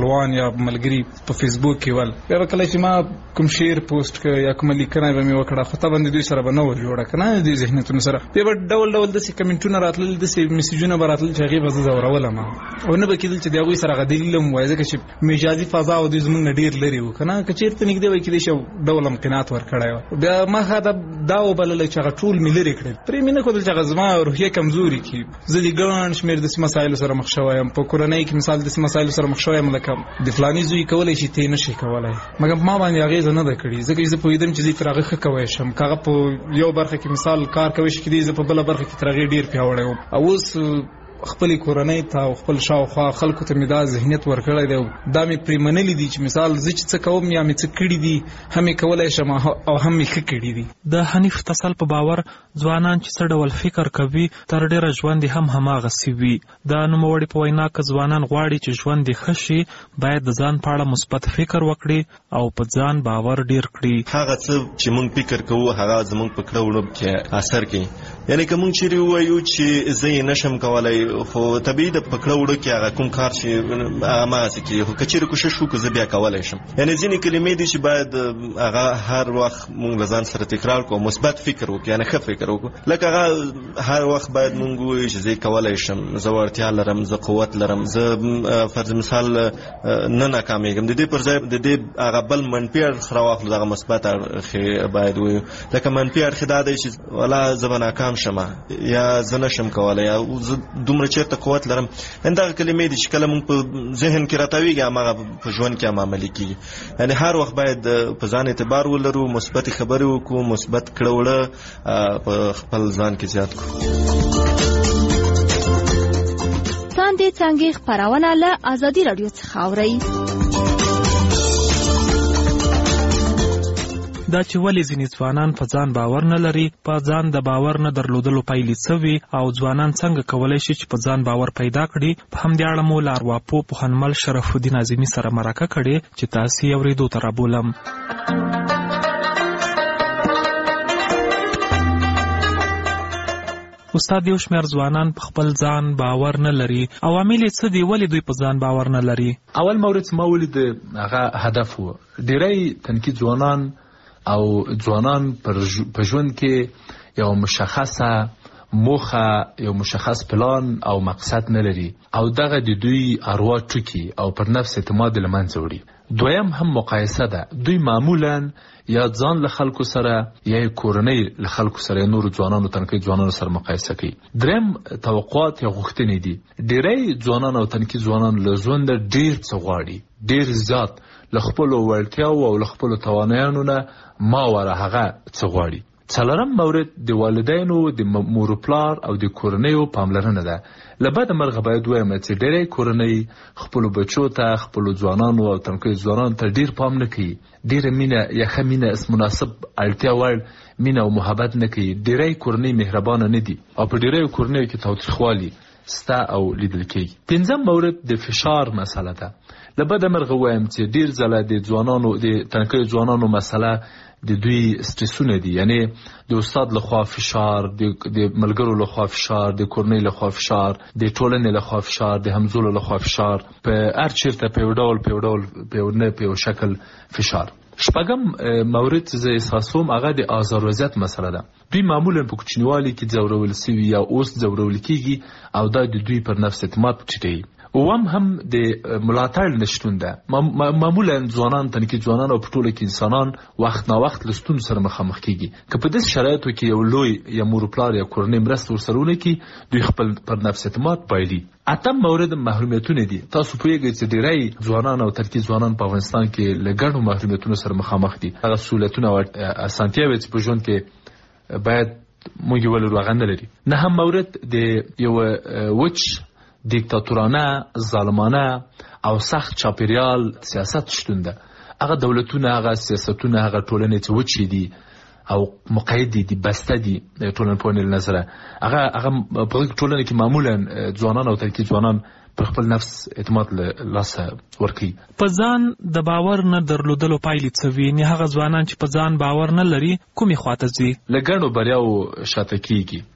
S19: خپلوان یا ملګری په فیسبوک کې ول بیا کله چې ما کوم شیر پوسټ ک یا کوم لیکنه به مې وکړه خو ته باندې دوی سره به نه جوړه کنه د ذهنیتونو سره بیا ډول د کمنټونو راتلل د میسجونه براتل چې هغه به زورول ما او نه به کېدل چې دا غوي سره غدلیلم وای ځکه چې مجازي فضا او د زمونږ ډیر لري و کنه کچیرته نګدي وای کېدې شو ډول امکانات ورکړای بیا ما دا وبلل چې هغه ټول ملي کړل پرې مینه کول چې غزما روحیه کمزوري کی زدي ګڼ شمیر د مسایلو سره مخ شوایم په کورنۍ کې مثال د مسایلو سره مخ شوایم لکه د فلاني زوی کولای شي ته نشي کولای مګر ما باندې هغه نه ده کړی ځکه چې په یدم چې زی ترغه ښه کوي شم کاغه په یو برخه کې مثال کار کوي چې دې په بل برخه کې ترغه ډیر پیاوړی او اوس خپل کورنۍ ته او خپل شاوخوا خلکو ته مې دا ذهنیت ورکړی دی دا مې پریمنلی دي چې مثال زه چې څه کوم یا مې څه کړي دي هم یې کولای شم او هم یې ښه کړي دي
S3: د حنیف تسل په باور ځوانان چې څه ډول فکر کوي تر ډیره ژوند هم هماغسې وي د نوموړي په وینا که ځوانان غواړي چې ژوند یې ښه شي باید د ځان په اړه مثبت فکر وکړي او په ځان باور ډیر کړي
S10: هغه څه چې موږ فکر کوو هغه زموږ په کړه وړو کې اثر کوي یعنی که موږ چیرې ووایو چې زه یې نشم کولی خو طبیعي د پکړه وړو کې هغه کوم کار چې هغه ماغسې کې خو که چیرې کوشش وکړو زه بیا کولی شم یعنی ځینې کلمې دي چې باید هغه هر وخت موږ له ځان سره تکرار کړو مثبت فکر وکړو یعنی ښه فکر وکړو لکه هغه هر وخت باید موږ ووایو چې زه کولی شم زه وړتیا لرم زه قوت لرم زه فرض مثال نه ناکامیږم د دې پر ځای د دې هغه بل منفي اړخ راواخلو دغه مثبت اړخ باید ووایو لکه منفي اړخ دا دی چې ولا زه به ناکام شم یا زه نشم کولی یا زه دومره چېرته قوت لرم دا کلمې دي چې کله موږ په ذهن کې راتاویږي هماغه په ژوند کې هم عملي کېږي یعنی هر وخت باید په ځان اعتبار ولرو مثبت خبرې وکړو مثبت کړه وړه په خپل ځان کې زیات کړو
S12: تاندې څنګه خبرونه له ازادي رادیو څخه اورئ
S3: دا چې ولې ځینې ځوانان په ځان باور نه لري په ځان د باور نه درلودلو پایلې څه وي او ځوانان څنګه کولی شي چې په ځان باور پیدا کړي په همدې اړه مو له ارواپوه پوهنمل شرف الدین اعظمي سره مرکه کړې چې تاسې یې اورېدو ته رابولم استاد یو شمېر ځوانان په خپل ځان باور نه لري عوامل یې څه دي ولې دوی په ځان باور نه لري
S8: اول مورد ما ولید هغه هدف و ډېری تنکي ځوانان او ځوانان په ژوند کې یو مشخصه موخه یو مشخص پلان او مقصد نه لري او دغه د دوی اروا ټوکی او پر نفس اعتماد له منځه وړي دویم هم مقایسه ده دوی معمولا یا ځان له خلکو سره یا کورنۍ له خلکو سره نور ځوانانو تنکي ځوانانو سره مقایسه کوي دریم توقعات یا غوښتنې دي ډېری ځوانان او تنکي ځوانان له ژوند ډېر څه غواړي ډېر زیات له خپلو وړتیاو او له خپلو توانایانو نه ما وره هغه څه غواړي څلورم مورد د والدینو د مور و پلار او د کورنیو پاملرنه ده له بده مرغه باید ووایم چې ډېری کورنۍ خپلو بچو ته خپلو ځوانانو او تنکیو ځوانانو ته ډېر پام نه کوي ډېره مینه یا ښه مینه مناسب اړتیا وړ مینه او محبت نه کوي ډېری کورنۍ مهربانه نه دي او په ډېریو کورنیو کې تاوتریخوالي ستا او لیدل کېږي پنځم مورد د فشار مسله ده له بده مرغه وایم چې ډېر ځله د ځوانانو د تنکیو ځوانانو مسله د دوی سټرسونه دي یعنی د استاد لخوا فشار د ملګرو لخوا فشار د کورنۍ لخوا فشار د ټولنې لخوا فشار د همزولو لخوا فشار په هر چیرته په یو شکل فشار شپږم مورد چې زه احساسوم هغه د آزار وضعیت مسله ده دوی معمولا په کوچنیوالي کې ځورول سوي یا اوس ځورول کېږي او دا د دوی پر نفس اعتماد ټیټوي اوم هم د ملاتړ نشتون ده معمولا ځوانان تنکي ځوانان او په ټوله کې انسانان وخت نا وخت له ستونزو سره مخامخ کېږي که په داسې شرایطو کې یو لوی یا مور پلار یا کورنۍ مرسته ورسره ونه کړي دوی خپل پر نفس اعتماد بایلي اتم مورد محرومیتونه دي تاسو پوهیږئ چې ډېری ځوانان او ترکي ځوانان په افغانستان کې له ګڼو محرومیتونو سره مخامخ دي هغه سهولتونه او اسانتیاوې چې په ژوند کې باید موږ ولرو هغه نه لري نهم مورد د یو وچ دیکتاتورانه ظالمانه او سخت چاپیریال سیاست شتون ده هغه دولتونه هغه سیاستونه هغه ټولنې چې وچې دي او مقید دي بسته دي ټولنپوهنې له نظره هغه په ټولنه کې معمولا ځوانان او ترکي ځوانان پر خپل نفس اعتماد له لاسه ورکوي
S3: په ځان د باور نه درلودلو پایلې څه وي هغه ځوانان چې په ځان باور نه لري کومې خواته ځي
S8: له ګڼو بریاو شاته کېږي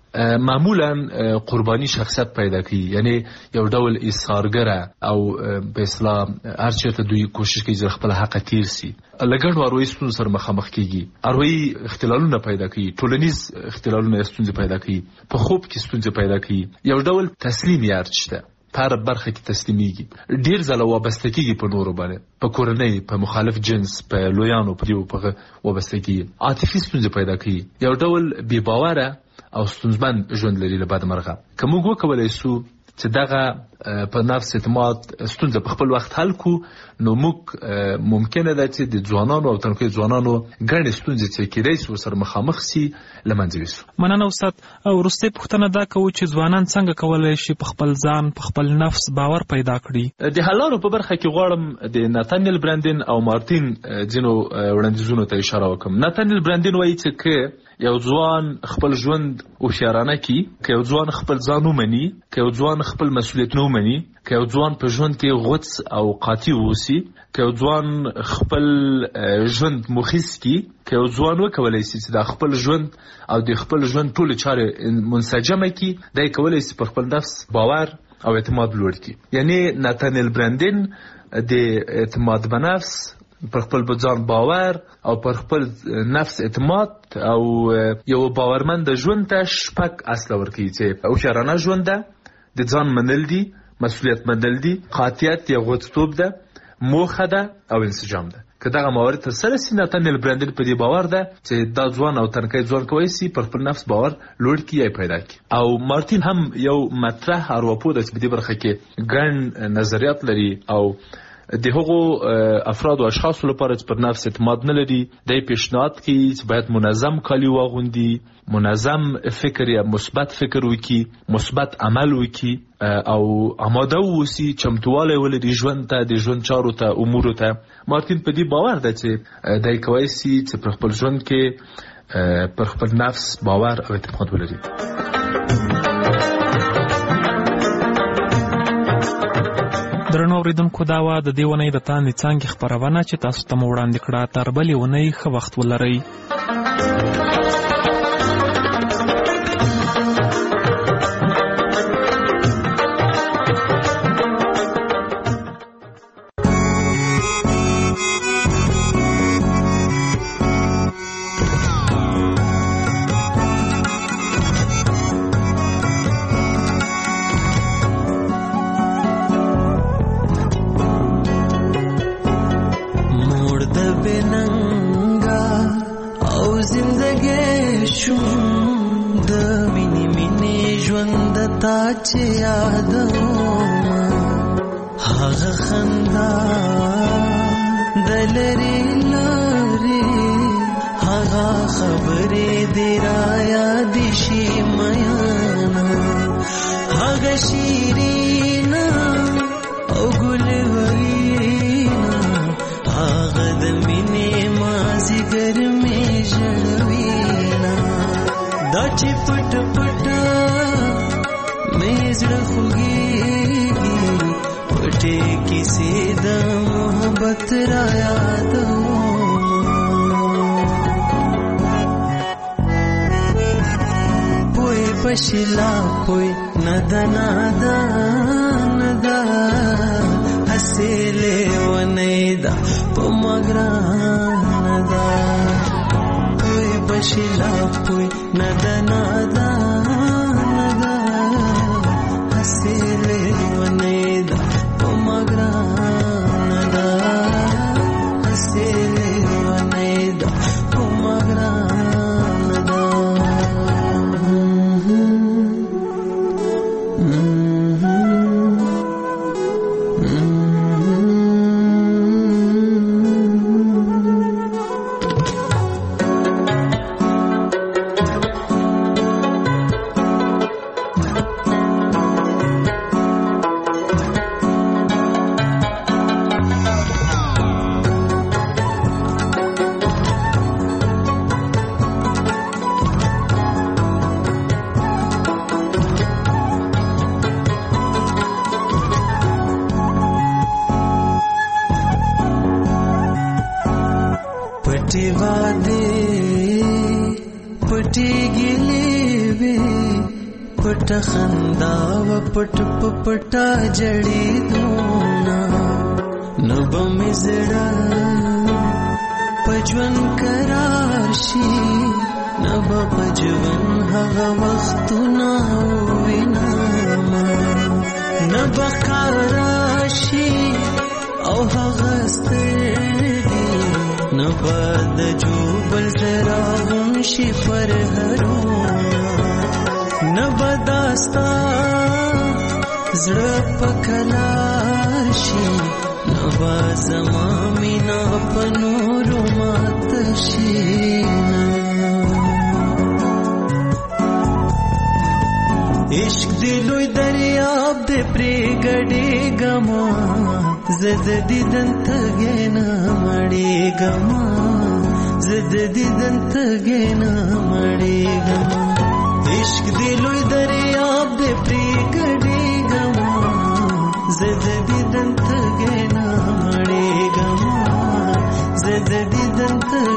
S8: معمولا قربانی شخصیت پیدا کوي، یعنی یو ډول ایثارګره او په اصطلاح هر چېرته دوی کوشش کوي چې خپل حق تیر سي. لګړو اروي ستونزې سره مخامخ کیږي، اروي اختلالونه پیدا کوي، ټولنیز اختلالونه ستونزې پیدا کوي، په خوب کې ستونزې پیدا کوي، یو ډول تسلیم یار شته په هر برخه کې تسلیمیږي، ډیر ځله وابسته کیږي په نورو باندې، په کورنۍ، په مخالف جنس، په لویانو په دیو په وابسته کیږي، عاطفي ستونزې پیدا کوي، یو ډول بې باوره او ستونزمن ژوند لري. له بده مرغه که موږ وکولای سو چې دغه په نفس اعتماد ستونزه په خپل وخت حل کو، نو موږ ممکنه ده چې د ځوانانو او تنکي ځوانانو ګڼې ستونزې چې کېدای شي ورسره مخامخ سي له منځه یوسو.
S3: مننه استاد. او وروستۍ پوښتنه دا کوو چې ځوانان څنګه کولی شي په خپل ځان په خپل نفس باور پیدا کړي؟ د حل لارو په برخه کې غواړم د ناتانیل برانډین او مارتین ځینو وړاندیزونو ته اشاره وکړم. ناتانیل برانډین وایي چې یو ځوان خپل ژوند هوښیارانه کړي، که یو ځوان خپل ځان ومني، که یو ځوان خپل مسؤلیتونه ومني، که یو ځوان په ژوند کې غوڅ او قاطع واوسي، که یو ځوان خپل ژوند مخیس کړي، که یو ځوان وکولای شي چې د خپل ژوند او د خپل ژوند ټولې چارې منسجمه کړي، دا یې کولی شي پر خپل نفس باور او اعتماد لوړ کړي. یعنی ناتانیل برانډین د اعتماد په نفس، پر خپل ځان باور او پر خپل نفس اعتماد او یو باورمند ژوند ته 6 اصل ورکړي چې هوښیارانه ژوند ده، د ځان منل دي، مسؤلیت منل دي، قاطعیت یا غوڅتوب ده، موخه ده او انسجام ده. که دغه موارد تر سره سي، ناتانیل برانډین په دې باور ده چې دا ځوان او تنکی ځوان کولی شي پر خپل نفس باور لوړ کړي یا پیدا کړي. او مارتین هم یو مطرح ارواپوه ده چې په دې برخه کې ګڼ نظریات لري او د هغو افراد او اشخاصو لپاره چې پر نفس اعتماد نه لري، دی پیشنهاد کوي چې باید منظم کالي واغوندي، منظم فکر یا مثبت فکر وکړي، مثبت عمل وکړي او آماده واوسي، چمتوالی ولري ژوند ته، د ژوند چارو ته، امورو ته. مارتین په دې باور ده چې دی کولی شي چې پر خپل ژوند کې پر خپل نفس باور او اعتماد ولري. درنو اوریدونکو، دا وه د دې اونۍ د تاندې څانګې خپرونه چې تاسو ته مو وړاندې کړه. تر بلې اونۍ ښه وخت ولرئ.
S4: چې یادوم هغه خندا د لرې لارې، هغه خبرې دې رایادې شي میانه، هغه شیرینه او ګلورینا، هغه د مینې مازدیګر مې ژړوینا، دا چې پټ پټ زړه خوږېږي، پټې کیسې د محبت را یادوم، پوی پشلا پوی ندا ندا ندا، هسې لیونۍ ده په مګرانه ده، پوی پشلا پوی ندا ندا پټي واده پټي ګلې وې پټ خندا و پټ پټا جړې دونا نو به زړه پجون قرار شي نو به پجون هغه وختونه وینا نو به خراشي او هغه ستړي نو به د جوبل زراون شي پر هرو نو به داستا زړه پکلار شي نو به زما مینا په نورو مات شي عشق دی لوی دریاب دی پریګړې ګما زد دیدن تګینا مړې ګما زد دیدن تګینا مړې ګما عشق دی لوی دریاب دی پریګړې ګما زد دیدن تګینا مړې ګما زد دیدن